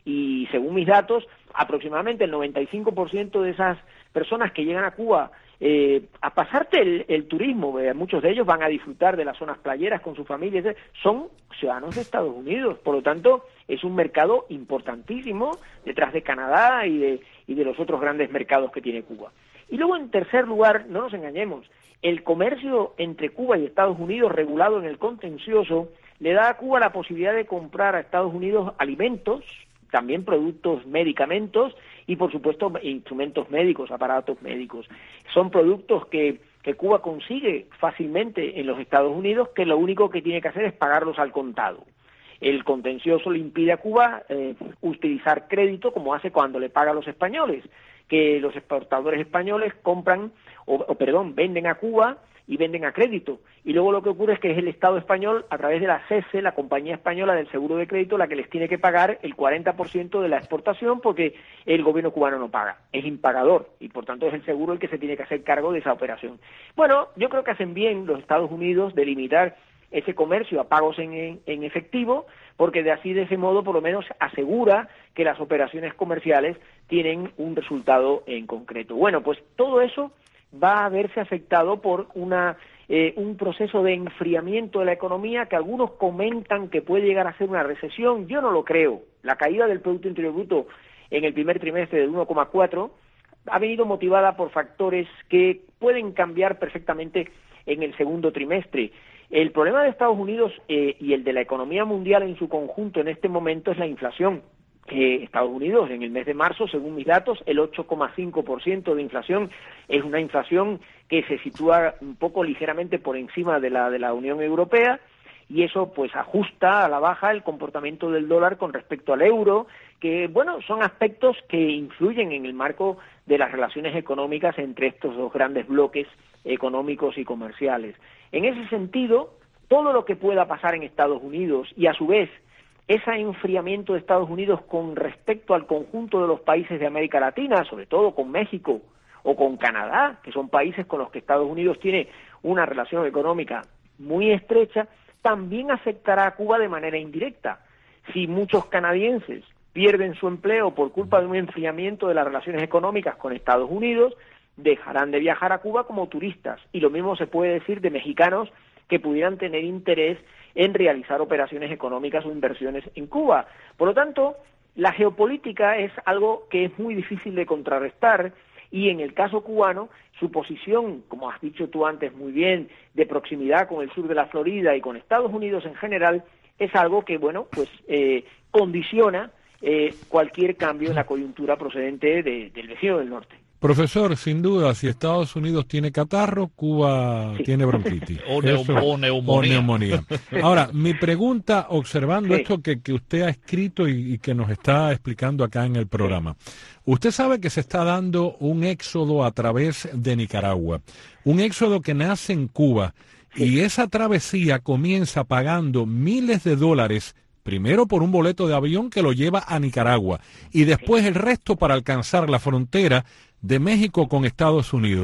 Y según mis datos, aproximadamente el noventa y cinco por ciento de esas personas que llegan a Cuba eh, a pasarte el, el turismo, eh, muchos de ellos van a disfrutar de las zonas playeras con sus familias, eh, son ciudadanos de Estados Unidos. Por lo tanto, es un mercado importantísimo detrás de Canadá y de, y de los otros grandes mercados que tiene Cuba. Y luego, en tercer lugar, no nos engañemos, el comercio entre Cuba y Estados Unidos regulado en el contencioso le da a Cuba la posibilidad de comprar a Estados Unidos alimentos, también productos, medicamentos y, por supuesto, instrumentos médicos, aparatos médicos. Son productos que, que Cuba consigue fácilmente en los Estados Unidos, que lo único que tiene que hacer es pagarlos al contado. El contencioso le impide a Cuba eh, utilizar crédito como hace cuando le paga a los españoles, que los exportadores españoles compran, o, o perdón, venden a Cuba y venden a crédito. Y luego lo que ocurre es que es el Estado español, a través de la C E S E, la compañía española del seguro de crédito, la que les tiene que pagar el cuarenta por ciento de la exportación porque el gobierno cubano no paga. Es impagador y, por tanto, es el seguro el que se tiene que hacer cargo de esa operación. Bueno, yo creo que hacen bien los Estados Unidos de limitar ese comercio a pagos en, en, en efectivo, porque de así, de ese modo, por lo menos asegura que las operaciones comerciales tienen un resultado en concreto. Bueno, pues todo eso va a verse afectado por una eh, un proceso de enfriamiento de la economía que algunos comentan que puede llegar a ser una recesión. Yo no lo creo. La caída del Producto Interior Bruto en el primer trimestre del uno coma cuatro ha venido motivada por factores que pueden cambiar perfectamente en el segundo trimestre. El problema de Estados Unidos eh, y el de la economía mundial en su conjunto en este momento es la inflación. Eh, Estados Unidos en el mes de marzo, según mis datos, el ocho coma cinco por ciento de inflación es una inflación que se sitúa un poco ligeramente por encima de la de la Unión Europea, y eso pues ajusta a la baja el comportamiento del dólar con respecto al euro, que bueno, son aspectos que influyen en el marco de las relaciones económicas entre estos dos grandes bloques económicos y comerciales. En ese sentido, todo lo que pueda pasar en Estados Unidos y a su vez ese enfriamiento de Estados Unidos con respecto al conjunto de los países de América Latina, sobre todo con México o con Canadá, que son países con los que Estados Unidos tiene una relación económica muy estrecha, también afectará a Cuba de manera indirecta. Si muchos canadienses pierden su empleo por culpa de un enfriamiento de las relaciones económicas con Estados Unidos, dejarán de viajar a Cuba como turistas. Y lo mismo se puede decir de mexicanos que pudieran tener interés en realizar operaciones económicas o inversiones en Cuba. Por lo tanto, la geopolítica es algo que es muy difícil de contrarrestar, y en el caso cubano, su posición, como has dicho tú antes muy bien, de proximidad con el sur de la Florida y con Estados Unidos en general, es algo que, bueno, pues eh, condiciona eh, cualquier cambio en la coyuntura procedente de, del vecino del norte. Profesor, sin duda, si Estados Unidos tiene catarro, Cuba sí. tiene bronquitis. o, neum o neumonía. O neumonía. Ahora, mi pregunta, observando sí. esto que, que usted ha escrito y, y que nos está explicando acá en el programa, usted sabe que se está dando un éxodo a través de Nicaragua, un éxodo que nace en Cuba, sí. y esa travesía comienza pagando miles de dólares, primero por un boleto de avión que lo lleva a Nicaragua, y después el resto para alcanzar la frontera de México con Estados Unidos.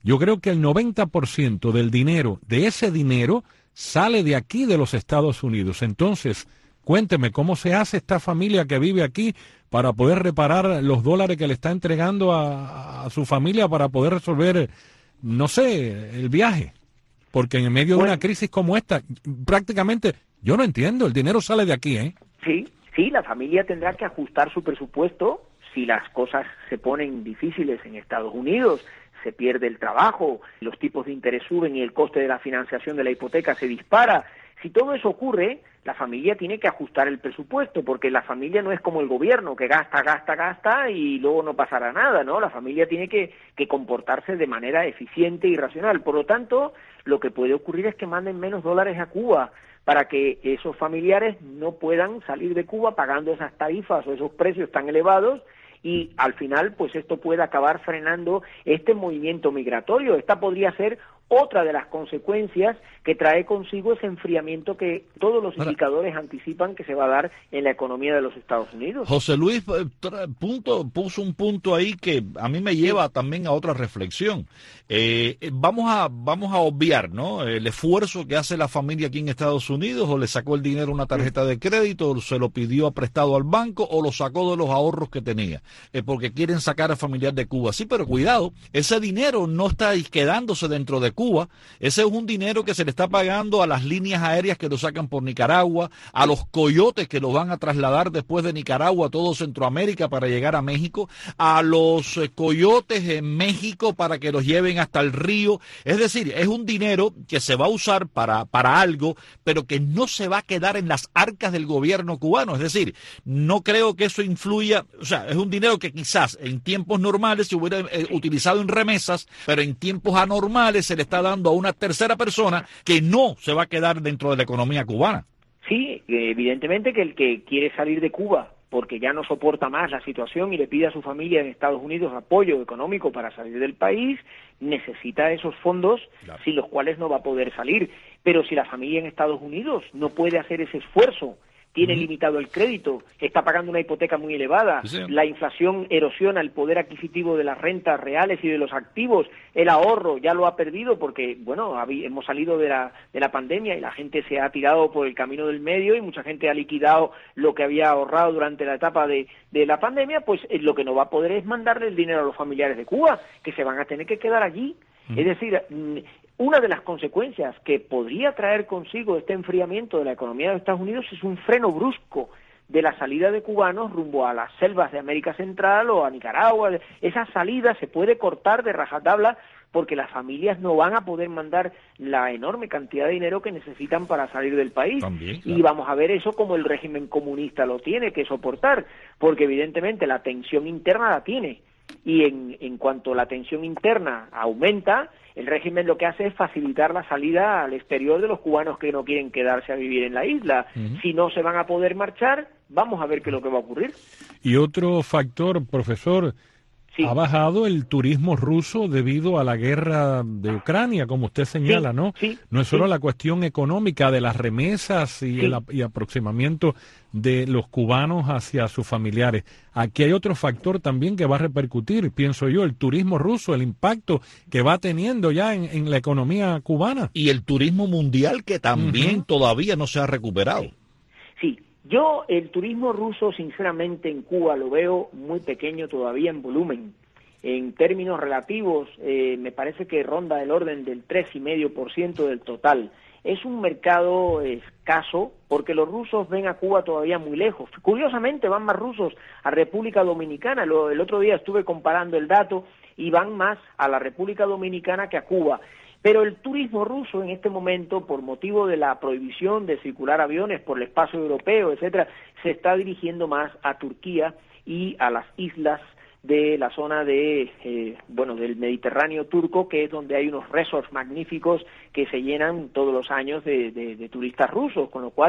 yo creo que el noventa por ciento del dinero, de ese dinero, sale de aquí, de los Estados Unidos. Entonces, cuénteme, ¿cómo se hace esta familia que vive aquí para poder reparar los dólares que le está entregando a, a su familia para poder resolver, no sé, el viaje? Porque en medio bueno, de una crisis como esta, prácticamente, yo no entiendo, el dinero sale de aquí, ¿eh? Sí, sí, la familia tendrá que ajustar su presupuesto si las cosas se ponen difíciles en Estados Unidos, se pierde el trabajo, los tipos de interés suben y el coste de la financiación de la hipoteca se dispara. Si todo eso ocurre, la familia tiene que ajustar el presupuesto, porque la familia no es como el gobierno, que gasta, gasta, gasta y luego no pasará nada, ¿no? La familia tiene que, que comportarse de manera eficiente y racional. Por lo tanto, lo que puede ocurrir es que manden menos dólares a Cuba para que esos familiares no puedan salir de Cuba pagando esas tarifas o esos precios tan elevados, y al final pues esto puede acabar frenando este movimiento migratorio. Esta podría ser otra de las consecuencias que trae consigo ese enfriamiento que todos los indicadores anticipan que se va a dar en la economía de los Estados Unidos. José Luis punto, puso un punto ahí que a mí me lleva también a otra reflexión. Eh, vamos a vamos a obviar, ¿no?, el esfuerzo que hace la familia aquí en Estados Unidos, o le sacó el dinero a una tarjeta de crédito, o se lo pidió prestado al banco, o lo sacó de los ahorros que tenía, eh, porque quieren sacar al familiar de Cuba. Sí, pero cuidado, ese dinero no está quedándose dentro de Cuba. Ese es un dinero que se le está pagando a las líneas aéreas que lo sacan por Nicaragua, a los coyotes que lo van a trasladar después de Nicaragua a todo Centroamérica para llegar a México, a los coyotes en México para que los lleven hasta el río. Es decir, es un dinero que se va a usar para, para algo, pero que no se va a quedar en las arcas del gobierno cubano. Es decir, no creo que eso influya, o sea, es un dinero que quizás en tiempos normales se hubiera eh, utilizado en remesas, pero en tiempos anormales se le está dando a una tercera persona que no se va a quedar dentro de la economía cubana. Sí, evidentemente que el que quiere salir de Cuba porque ya no soporta más la situación y le pide a su familia en Estados Unidos apoyo económico para salir del país, necesita esos fondos, claro, sin los cuales no va a poder salir. Pero si la familia en Estados Unidos no puede hacer ese esfuerzo, tiene uh-huh. limitado el crédito, está pagando una hipoteca muy elevada, sí, la inflación erosiona el poder adquisitivo de las rentas reales y de los activos, el ahorro ya lo ha perdido porque, bueno, hemos salido de la, de la pandemia y la gente se ha tirado por el camino del medio y mucha gente ha liquidado lo que había ahorrado durante la etapa de, de la pandemia, pues eh, lo que no va a poder es mandarle el dinero a los familiares de Cuba, que se van a tener que quedar allí. Uh-huh. Es decir, una de las consecuencias que podría traer consigo este enfriamiento de la economía de Estados Unidos es un freno brusco de la salida de cubanos rumbo a las selvas de América Central o a Nicaragua. Esa salida se puede cortar de rajatabla porque las familias no van a poder mandar la enorme cantidad de dinero que necesitan para salir del país. También, claro. Y vamos a ver eso como el régimen comunista lo tiene que soportar, porque evidentemente la tensión interna la tiene. Y en, en cuanto la tensión interna aumenta, el régimen lo que hace es facilitar la salida al exterior de los cubanos que no quieren quedarse a vivir en la isla. Uh-huh. Si no se van a poder marchar, vamos a ver qué es lo que va a ocurrir. Y otro factor, profesor, sí, ha bajado el turismo ruso debido a la guerra de Ucrania, como usted señala, sí, ¿no? Sí, no es solo sí. la cuestión económica de las remesas y sí. el y aproximamiento de los cubanos hacia sus familiares. Aquí hay otro factor también que va a repercutir, pienso yo, el turismo ruso, el impacto que va teniendo ya en, en la economía cubana. Y el turismo mundial que también uh-huh. todavía no se ha recuperado. Sí. sí. Yo el turismo ruso, sinceramente, en Cuba lo veo muy pequeño todavía en volumen. En términos relativos, eh, me parece que ronda el orden del tres coma cinco por ciento del total. Es un mercado escaso porque los rusos ven a Cuba todavía muy lejos. Curiosamente, van más rusos a República Dominicana. Lo, el otro día estuve comparando el dato y van más a la República Dominicana que a Cuba. Pero el turismo ruso en este momento, por motivo de la prohibición de circular aviones por el espacio europeo, etcétera, se está dirigiendo más a Turquía y a las islas de la zona de eh, bueno del Mediterráneo turco, que es donde hay unos resorts magníficos que se llenan todos los años de, de, de turistas rusos, con lo cual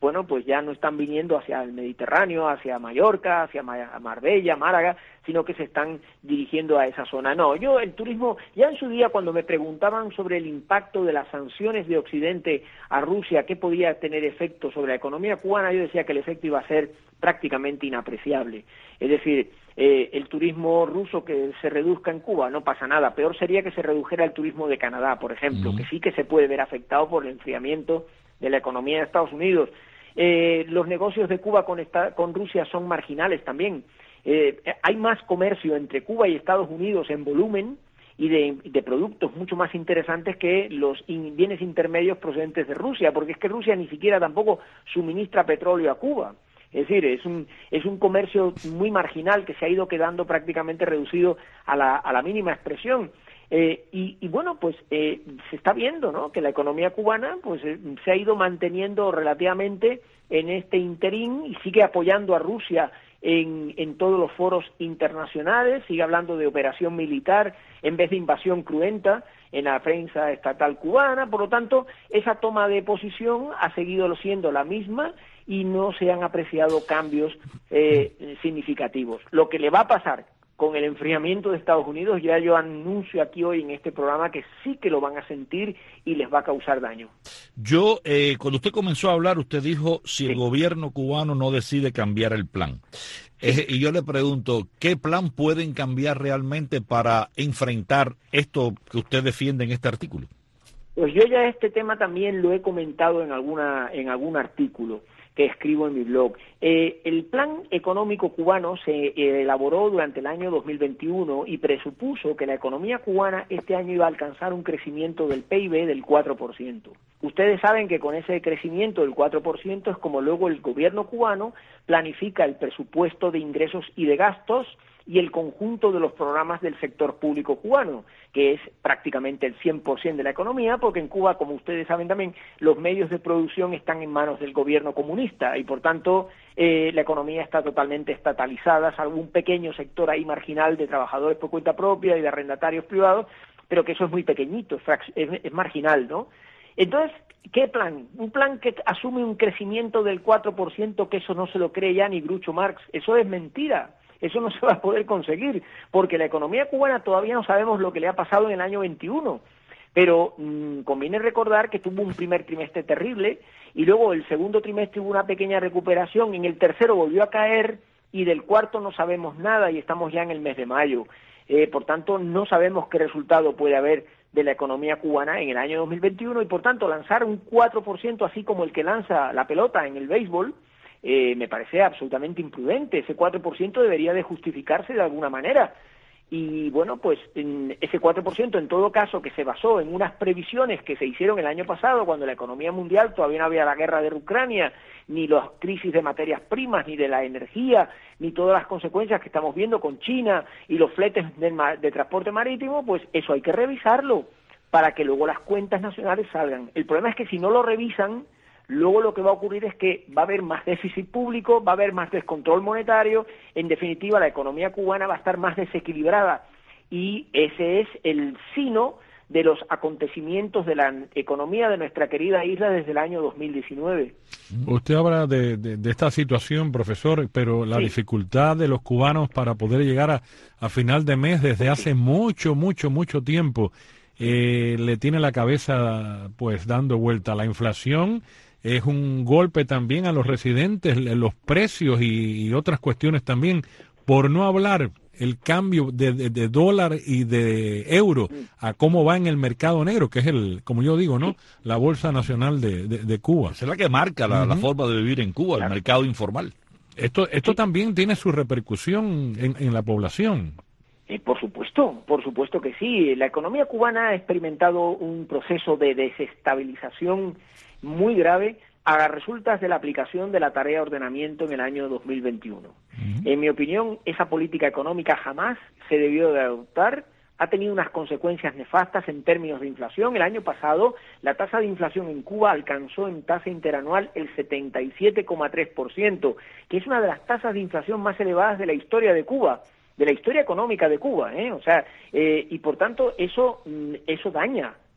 bueno, pues ya no están viniendo hacia el Mediterráneo, hacia Mallorca, hacia Marbella, Málaga, sino que se están dirigiendo a esa zona. No, yo el turismo, ya en su día cuando me preguntaban sobre el impacto de las sanciones de Occidente a Rusia, qué podía tener efecto sobre la economía cubana, yo decía que el efecto iba a ser prácticamente inapreciable. Es decir, eh, el turismo ruso que se reduzca en Cuba, no pasa nada. Peor sería que se redujera el turismo de Canadá, por ejemplo, uh-huh. que sí que se puede ver afectado por el enfriamiento de la economía de Estados Unidos. Eh, los negocios de Cuba con, esta, con Rusia son marginales también. Eh, hay más comercio entre Cuba y Estados Unidos en volumen y de, de productos mucho más interesantes que los in, bienes intermedios procedentes de Rusia, porque es que Rusia ni siquiera tampoco suministra petróleo a Cuba. Es decir, es un, es un comercio muy marginal que se ha ido quedando prácticamente reducido a la, a la mínima expresión. Eh, y, y bueno, pues eh, se está viendo, ¿no?, que la economía cubana pues eh, se ha ido manteniendo relativamente en este interín y sigue apoyando a Rusia en, en todos los foros internacionales, sigue hablando de operación militar en vez de invasión cruenta en la prensa estatal cubana. Por lo tanto, esa toma de posición ha seguido siendo la misma y no se han apreciado cambios eh, significativos. Lo que le va a pasar con el enfriamiento de Estados Unidos, ya yo anuncio aquí hoy en este programa que sí que lo van a sentir y les va a causar daño. Yo, eh, cuando usted comenzó a hablar, usted dijo, si sí. el gobierno cubano no decide cambiar el plan. Sí. Eh, y yo le pregunto, ¿qué plan pueden cambiar realmente para enfrentar esto que usted defiende en este artículo? Pues yo ya este tema también lo he comentado en alguna en algún artículo que escribo en mi blog. Eh, el plan económico cubano se eh, elaboró durante el año dos mil veintiuno y presupuso que la economía cubana este año iba a alcanzar un crecimiento del P I B del cuatro por ciento. Ustedes saben que con ese crecimiento del cuatro por ciento es como luego el gobierno cubano planifica el presupuesto de ingresos y de gastos y el conjunto de los programas del sector público cubano, que es prácticamente el cien por ciento de la economía, porque en Cuba, como ustedes saben también, los medios de producción están en manos del gobierno comunista y, por tanto, eh, la economía está totalmente estatalizada, salvo un pequeño sector ahí marginal de trabajadores por cuenta propia y de arrendatarios privados, pero que eso es muy pequeñito, es, es, es marginal, ¿no? Entonces, ¿qué plan? Un plan que asume un crecimiento del cuatro por ciento, que eso no se lo cree ya ni Groucho Marx, eso es mentira. Eso no se va a poder conseguir, porque la economía cubana todavía no sabemos lo que le ha pasado en el año veintiuno, pero mmm, conviene recordar que tuvo un primer trimestre terrible, y luego el segundo trimestre hubo una pequeña recuperación, en el tercero volvió a caer, y del cuarto no sabemos nada, y estamos ya en el mes de mayo. Eh, por tanto, no sabemos qué resultado puede haber de la economía cubana en el año dos mil veintiuno, y por tanto lanzar un cuatro por ciento, así como el que lanza la pelota en el béisbol, Eh, me parece absolutamente imprudente. Ese cuatro por ciento debería de justificarse de alguna manera. Y bueno, pues en ese cuatro por ciento en todo caso que se basó en unas previsiones que se hicieron el año pasado cuando la economía mundial todavía no había la guerra de Ucrania, ni las crisis de materias primas, ni de la energía, ni todas las consecuencias que estamos viendo con China y los fletes de, de transporte marítimo, pues eso hay que revisarlo para que luego las cuentas nacionales salgan. El problema es que si no lo revisan, luego lo que va a ocurrir es que va a haber más déficit público, va a haber más descontrol monetario, en definitiva la economía cubana va a estar más desequilibrada y ese es el sino de los acontecimientos de la economía de nuestra querida isla desde el año dos mil diecinueve. Usted habla de, de, de esta situación, profesor, pero la sí. dificultad de los cubanos para poder llegar a, a final de mes desde hace mucho, mucho, mucho tiempo eh, le tiene la cabeza pues dando vuelta. La inflación es un golpe también a los residentes, los precios y, y otras cuestiones también, por no hablar el cambio de, de, de dólar y de euro a cómo va en el mercado negro, que es el, como yo digo, ¿no? La Bolsa Nacional de, de, de Cuba. Esa es la que marca la, uh-huh. la forma de vivir en Cuba, claro. El mercado informal. Esto, esto sí. también tiene su repercusión en, en la población. Eh, por supuesto, por supuesto que sí. La economía cubana ha experimentado un proceso de desestabilización muy grave a resultas de la aplicación de la tarea de ordenamiento en el año dos mil veintiuno. Uh-huh. En mi opinión, esa política económica jamás se debió de adoptar, ha tenido unas consecuencias nefastas en términos de inflación. El año pasado, la tasa de inflación en Cuba alcanzó en tasa interanual el setenta y siete coma tres por ciento, que es una de las tasas de inflación más elevadas de la historia de Cuba, de la historia económica de Cuba, ¿eh? O sea, eh, y por tanto, eso, eso daña.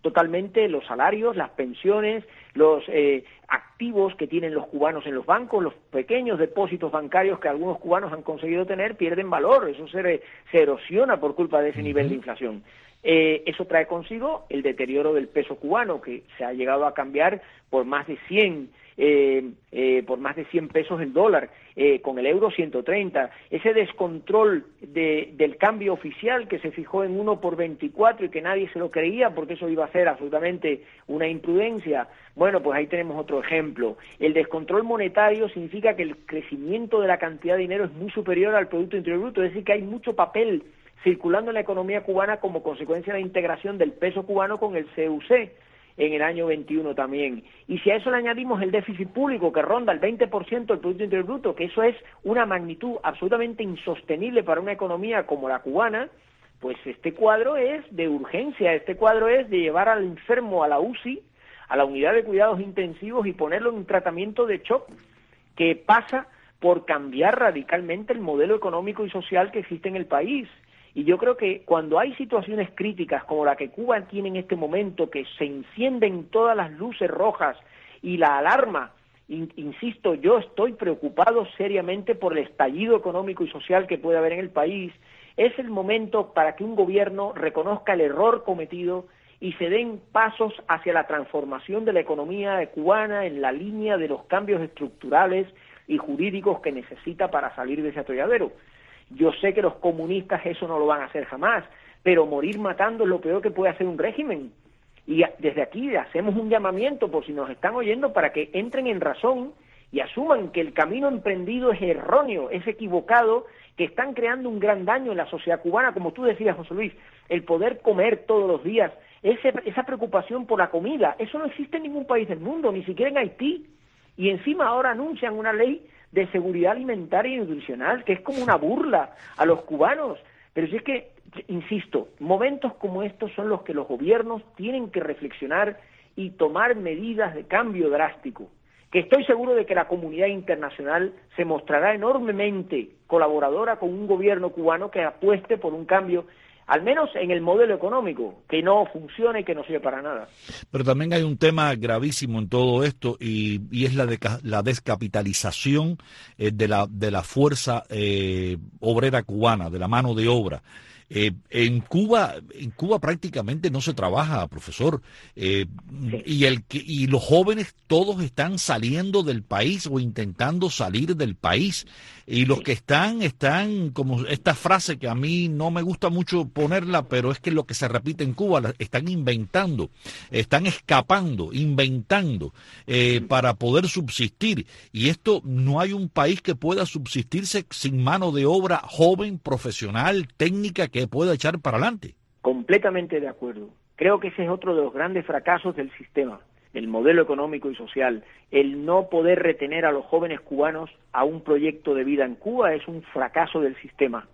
totalmente los salarios, las pensiones, los eh, activos que tienen los cubanos en los bancos, los pequeños depósitos bancarios que algunos cubanos han conseguido tener pierden valor, eso se, se erosiona por culpa de ese uh-huh. nivel de inflación. Eh, eso trae consigo el deterioro del peso cubano, que se ha llegado a cambiar por más de cien, eh, eh, por más de cien pesos el dólar, eh, con el euro ciento treinta. Ese descontrol de, del cambio oficial que se fijó en uno por veinticuatro y que nadie se lo creía porque eso iba a ser absolutamente una imprudencia. Bueno, pues ahí tenemos otro ejemplo. El descontrol monetario significa que el crecimiento de la cantidad de dinero es muy superior al Producto Interior Bruto, es decir, que hay mucho papel circulando en la economía cubana como consecuencia de la integración del peso cubano con el C U C en el año veintiuno también. Y si a eso le añadimos el déficit público que ronda el veinte por ciento del Producto Interior Bruto, que eso es una magnitud absolutamente insostenible para una economía como la cubana, pues este cuadro es de urgencia, este cuadro es de llevar al enfermo a la U C I, a la unidad de cuidados intensivos y ponerlo en un tratamiento de shock que pasa por cambiar radicalmente el modelo económico y social que existe en el país. Y yo creo que cuando hay situaciones críticas como la que Cuba tiene en este momento, que se encienden todas las luces rojas y la alarma, in, insisto, yo estoy preocupado seriamente por el estallido económico y social que puede haber en el país, es el momento para que un gobierno reconozca el error cometido y se den pasos hacia la transformación de la economía cubana en la línea de los cambios estructurales y jurídicos que necesita para salir de ese atolladero. Yo sé que los comunistas eso no lo van a hacer jamás, pero morir matando es lo peor que puede hacer un régimen. Y desde aquí hacemos un llamamiento, por si nos están oyendo, para que entren en razón y asuman que el camino emprendido es erróneo, es equivocado, que están creando un gran daño en la sociedad cubana, como tú decías, José Luis, el poder comer todos los días, ese, esa preocupación por la comida, eso no existe en ningún país del mundo, ni siquiera en Haití. Y encima ahora anuncian una ley de seguridad alimentaria y nutricional, que es como una burla a los cubanos. Pero si es que, insisto, momentos como estos son los que los gobiernos tienen que reflexionar y tomar medidas de cambio drástico, que estoy seguro de que la comunidad internacional se mostrará enormemente colaboradora con un gobierno cubano que apueste por un cambio, al menos en el modelo económico, que no funcione y que no sirve para nada. Pero también hay un tema gravísimo en todo esto y, y es la, de, la descapitalización eh, de, la, de la fuerza eh, obrera cubana, de la mano de obra. Eh, en Cuba, en Cuba prácticamente no se trabaja, profesor, eh, sí. y el que, y los jóvenes todos están saliendo del país o intentando salir del país, y los sí. que están, están como esta frase que a mí no me gusta mucho ponerla, pero es que lo que se repite en Cuba, están inventando, están escapando, inventando eh, sí. para poder subsistir, y esto no hay un país que pueda subsistirse sin mano de obra joven, profesional, técnica, que pueda echar para adelante. Completamente de acuerdo. Creo que ese es otro de los grandes fracasos del sistema, del modelo económico y social. El no poder retener a los jóvenes cubanos a un proyecto de vida en Cuba es un fracaso del sistema.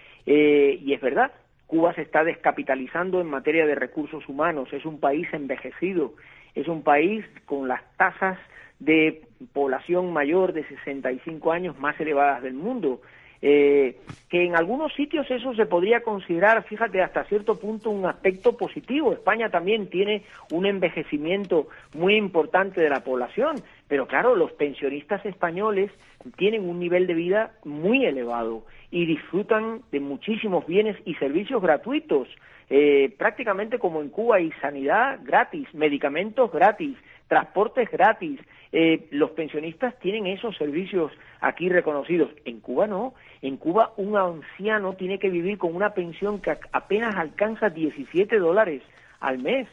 Eh, y es verdad, Cuba se está descapitalizando en materia de recursos humanos, es un país envejecido, es un país con las tasas de población mayor de sesenta y cinco años más elevadas del mundo. Eh, que en algunos sitios eso se podría considerar, fíjate, hasta cierto punto un aspecto positivo. España también tiene un envejecimiento muy importante de la población, pero claro, los pensionistas españoles tienen un nivel de vida muy elevado y disfrutan de muchísimos bienes y servicios gratuitos, eh, prácticamente como en Cuba hay sanidad gratis, medicamentos gratis, transportes gratis. Eh, los pensionistas tienen esos servicios aquí reconocidos. En Cuba no. En Cuba un anciano tiene que vivir con una pensión que apenas alcanza diecisiete dólares al mes.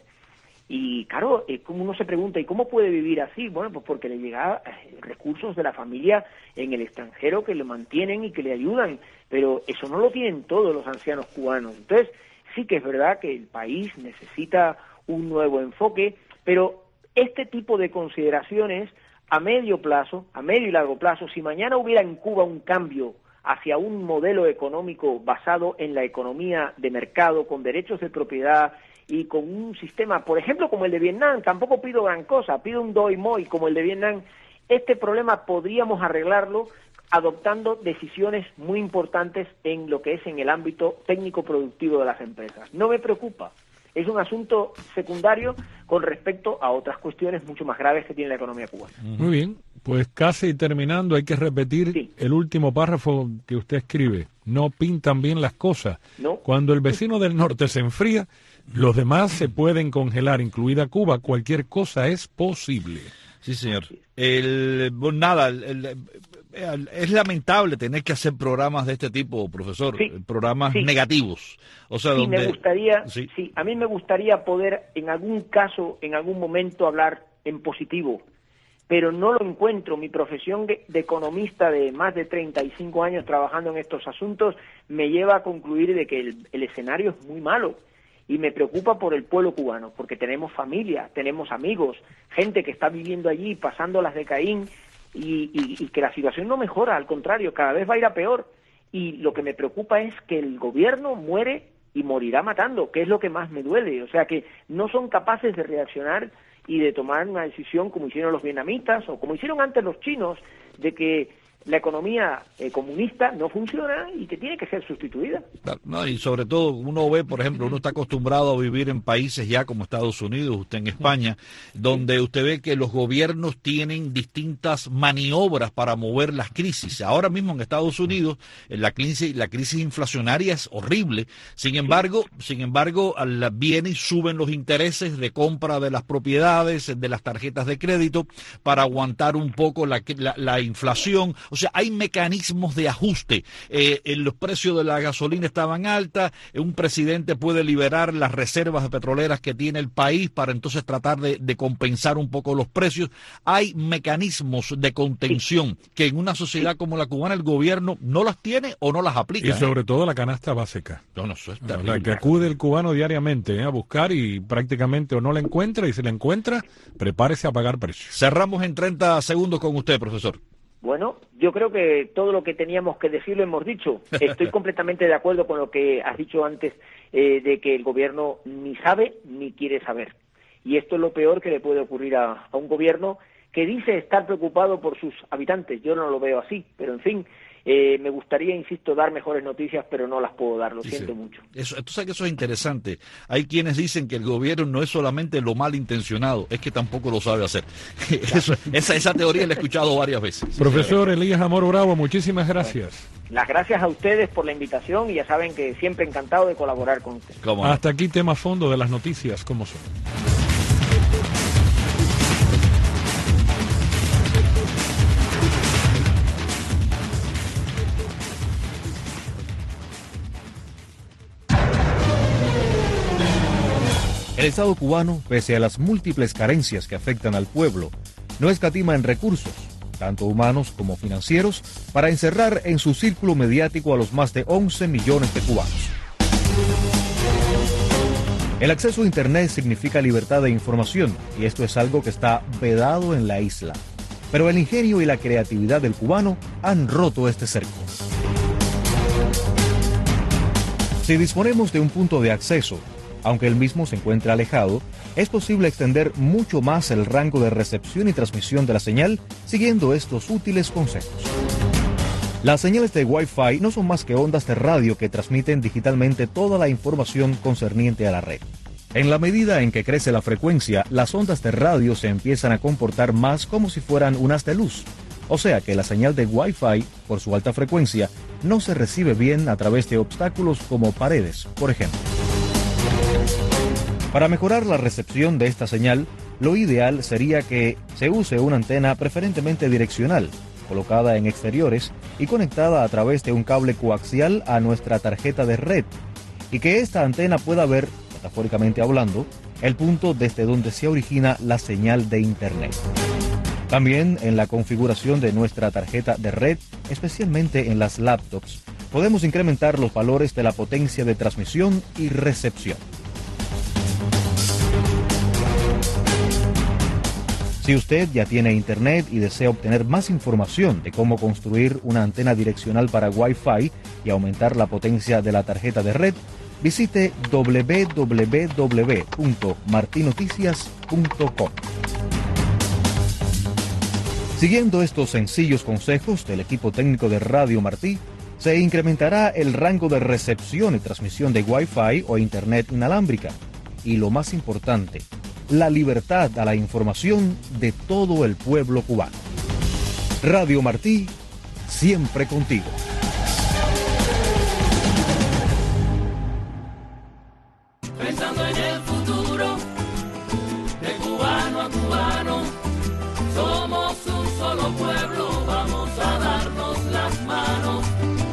Y claro, es como uno se pregunta, ¿y cómo puede vivir así? Bueno, pues porque le llegan recursos de la familia en el extranjero que le mantienen y que le ayudan, pero eso no lo tienen todos los ancianos cubanos. Entonces, sí que es verdad que el país necesita un nuevo enfoque, pero este tipo de consideraciones a medio plazo, a medio y largo plazo, si mañana hubiera en Cuba un cambio hacia un modelo económico basado en la economía de mercado, con derechos de propiedad y con un sistema, por ejemplo, como el de Vietnam, tampoco pido gran cosa, pido un doi moi como el de Vietnam, este problema podríamos arreglarlo adoptando decisiones muy importantes en lo que es en el ámbito técnico-productivo de las empresas. No me preocupa es un asunto secundario con respecto a otras cuestiones mucho más graves que tiene la economía cubana. Muy bien, pues casi terminando, hay que repetir sí. el último párrafo que usted escribe. No pintan bien las cosas. No. Cuando el vecino del norte se enfría, los demás se pueden congelar, incluida Cuba. Cualquier cosa es posible. Sí, señor. El, bueno, nada, el, el, el, es lamentable tener que hacer programas de este tipo, profesor, sí, programas sí. negativos. O sea, sí, donde... me gustaría, sí. sí, a mí me gustaría poder en algún caso, en algún momento hablar en positivo, pero no lo encuentro. Mi profesión de economista de más de treinta y cinco años trabajando en estos asuntos me lleva a concluir de que el, el escenario es muy malo. Y me preocupa por el pueblo cubano, porque tenemos familia, tenemos amigos, gente que está viviendo allí, pasándolas de Caín, y, y, y que la situación no mejora, al contrario, cada vez va a ir a peor. Y lo que me preocupa es que el gobierno muere y morirá matando, que es lo que más me duele. O sea, que no son capaces de reaccionar y de tomar una decisión como hicieron los vietnamitas o como hicieron antes los chinos, de que la economía eh, comunista no funciona y que tiene que ser sustituida. Claro, no, y sobre todo uno ve, por ejemplo, uno está acostumbrado a vivir en países ya como Estados Unidos, usted en España, donde usted ve que los gobiernos tienen distintas maniobras para mover las crisis. Ahora mismo en Estados Unidos la crisis, la crisis inflacionaria es horrible. Sin embargo, sin embargo, viene y suben los intereses de compra de las propiedades, de las tarjetas de crédito, para aguantar un poco la, la, la inflación. O sea, hay mecanismos de ajuste. Eh, los precios de la gasolina estaban altas, un presidente puede liberar las reservas petroleras que tiene el país para entonces tratar de, de compensar un poco los precios. Hay mecanismos de contención que en una sociedad como la cubana el gobierno no las tiene o no las aplica. Y sobre ¿eh? todo la canasta básica. No, no, eso es la que acude el cubano diariamente ¿eh? a buscar y prácticamente o no la encuentra, y si la encuentra, prepárese a pagar precios. Cerramos en treinta segundos con usted, profesor. Bueno, yo creo que todo lo que teníamos que decir lo hemos dicho. Estoy completamente de acuerdo con lo que has dicho antes, eh, de que el gobierno ni sabe ni quiere saber. Y esto es lo peor que le puede ocurrir a, a un gobierno que dice estar preocupado por sus habitantes. Yo no lo veo así, pero en fin, eh, me gustaría, insisto, dar mejores noticias, pero no las puedo dar, lo Dice, siento mucho. Eso, tú sabes que eso es interesante. Hay quienes dicen que el gobierno no es solamente lo malintencionado, es que tampoco lo sabe hacer. Eso, esa, esa teoría la he escuchado varias veces. Profesor Elías Amor Bravo, muchísimas gracias. Las gracias a ustedes por la invitación y ya saben que siempre encantado de colaborar con ustedes. ¿Cómo no? Hasta aquí tema fondo de las noticias, como son. El Estado cubano, pese a las múltiples carencias que afectan al pueblo, no escatima en recursos, tanto humanos como financieros, para encerrar en su círculo mediático a los más de once millones de cubanos. El acceso a Internet significa libertad de información, y esto es algo que está vedado en la isla. Pero el ingenio y la creatividad del cubano han roto este cerco. Si disponemos de un punto de acceso, aunque el mismo se encuentra alejado, es posible extender mucho más el rango de recepción y transmisión de la señal siguiendo estos útiles consejos. Las señales de Wi-Fi no son más que ondas de radio que transmiten digitalmente toda la información concerniente a la red. En la medida en que crece la frecuencia, las ondas de radio se empiezan a comportar más como si fueran un haz de luz. O sea que la señal de Wi-Fi, por su alta frecuencia, no se recibe bien a través de obstáculos como paredes, por ejemplo. Para mejorar la recepción de esta señal, lo ideal sería que se use una antena preferentemente direccional, colocada en exteriores y conectada a través de un cable coaxial a nuestra tarjeta de red, y que esta antena pueda ver, metafóricamente hablando, el punto desde donde se origina la señal de Internet. También en la configuración de nuestra tarjeta de red, especialmente en las laptops, podemos incrementar los valores de la potencia de transmisión y recepción. Si usted ya tiene Internet y desea obtener más información de cómo construir una antena direccional para Wi-Fi y aumentar la potencia de la tarjeta de red, visite doble u doble u doble u punto marti noticias punto com. Siguiendo estos sencillos consejos del equipo técnico de Radio Martí, se incrementará el rango de recepción y transmisión de Wi-Fi o Internet inalámbrica, y, lo más importante, la libertad a la información de todo el pueblo cubano. Radio Martí, siempre contigo. Pensando en el futuro, de cubano a cubano, somos un solo pueblo.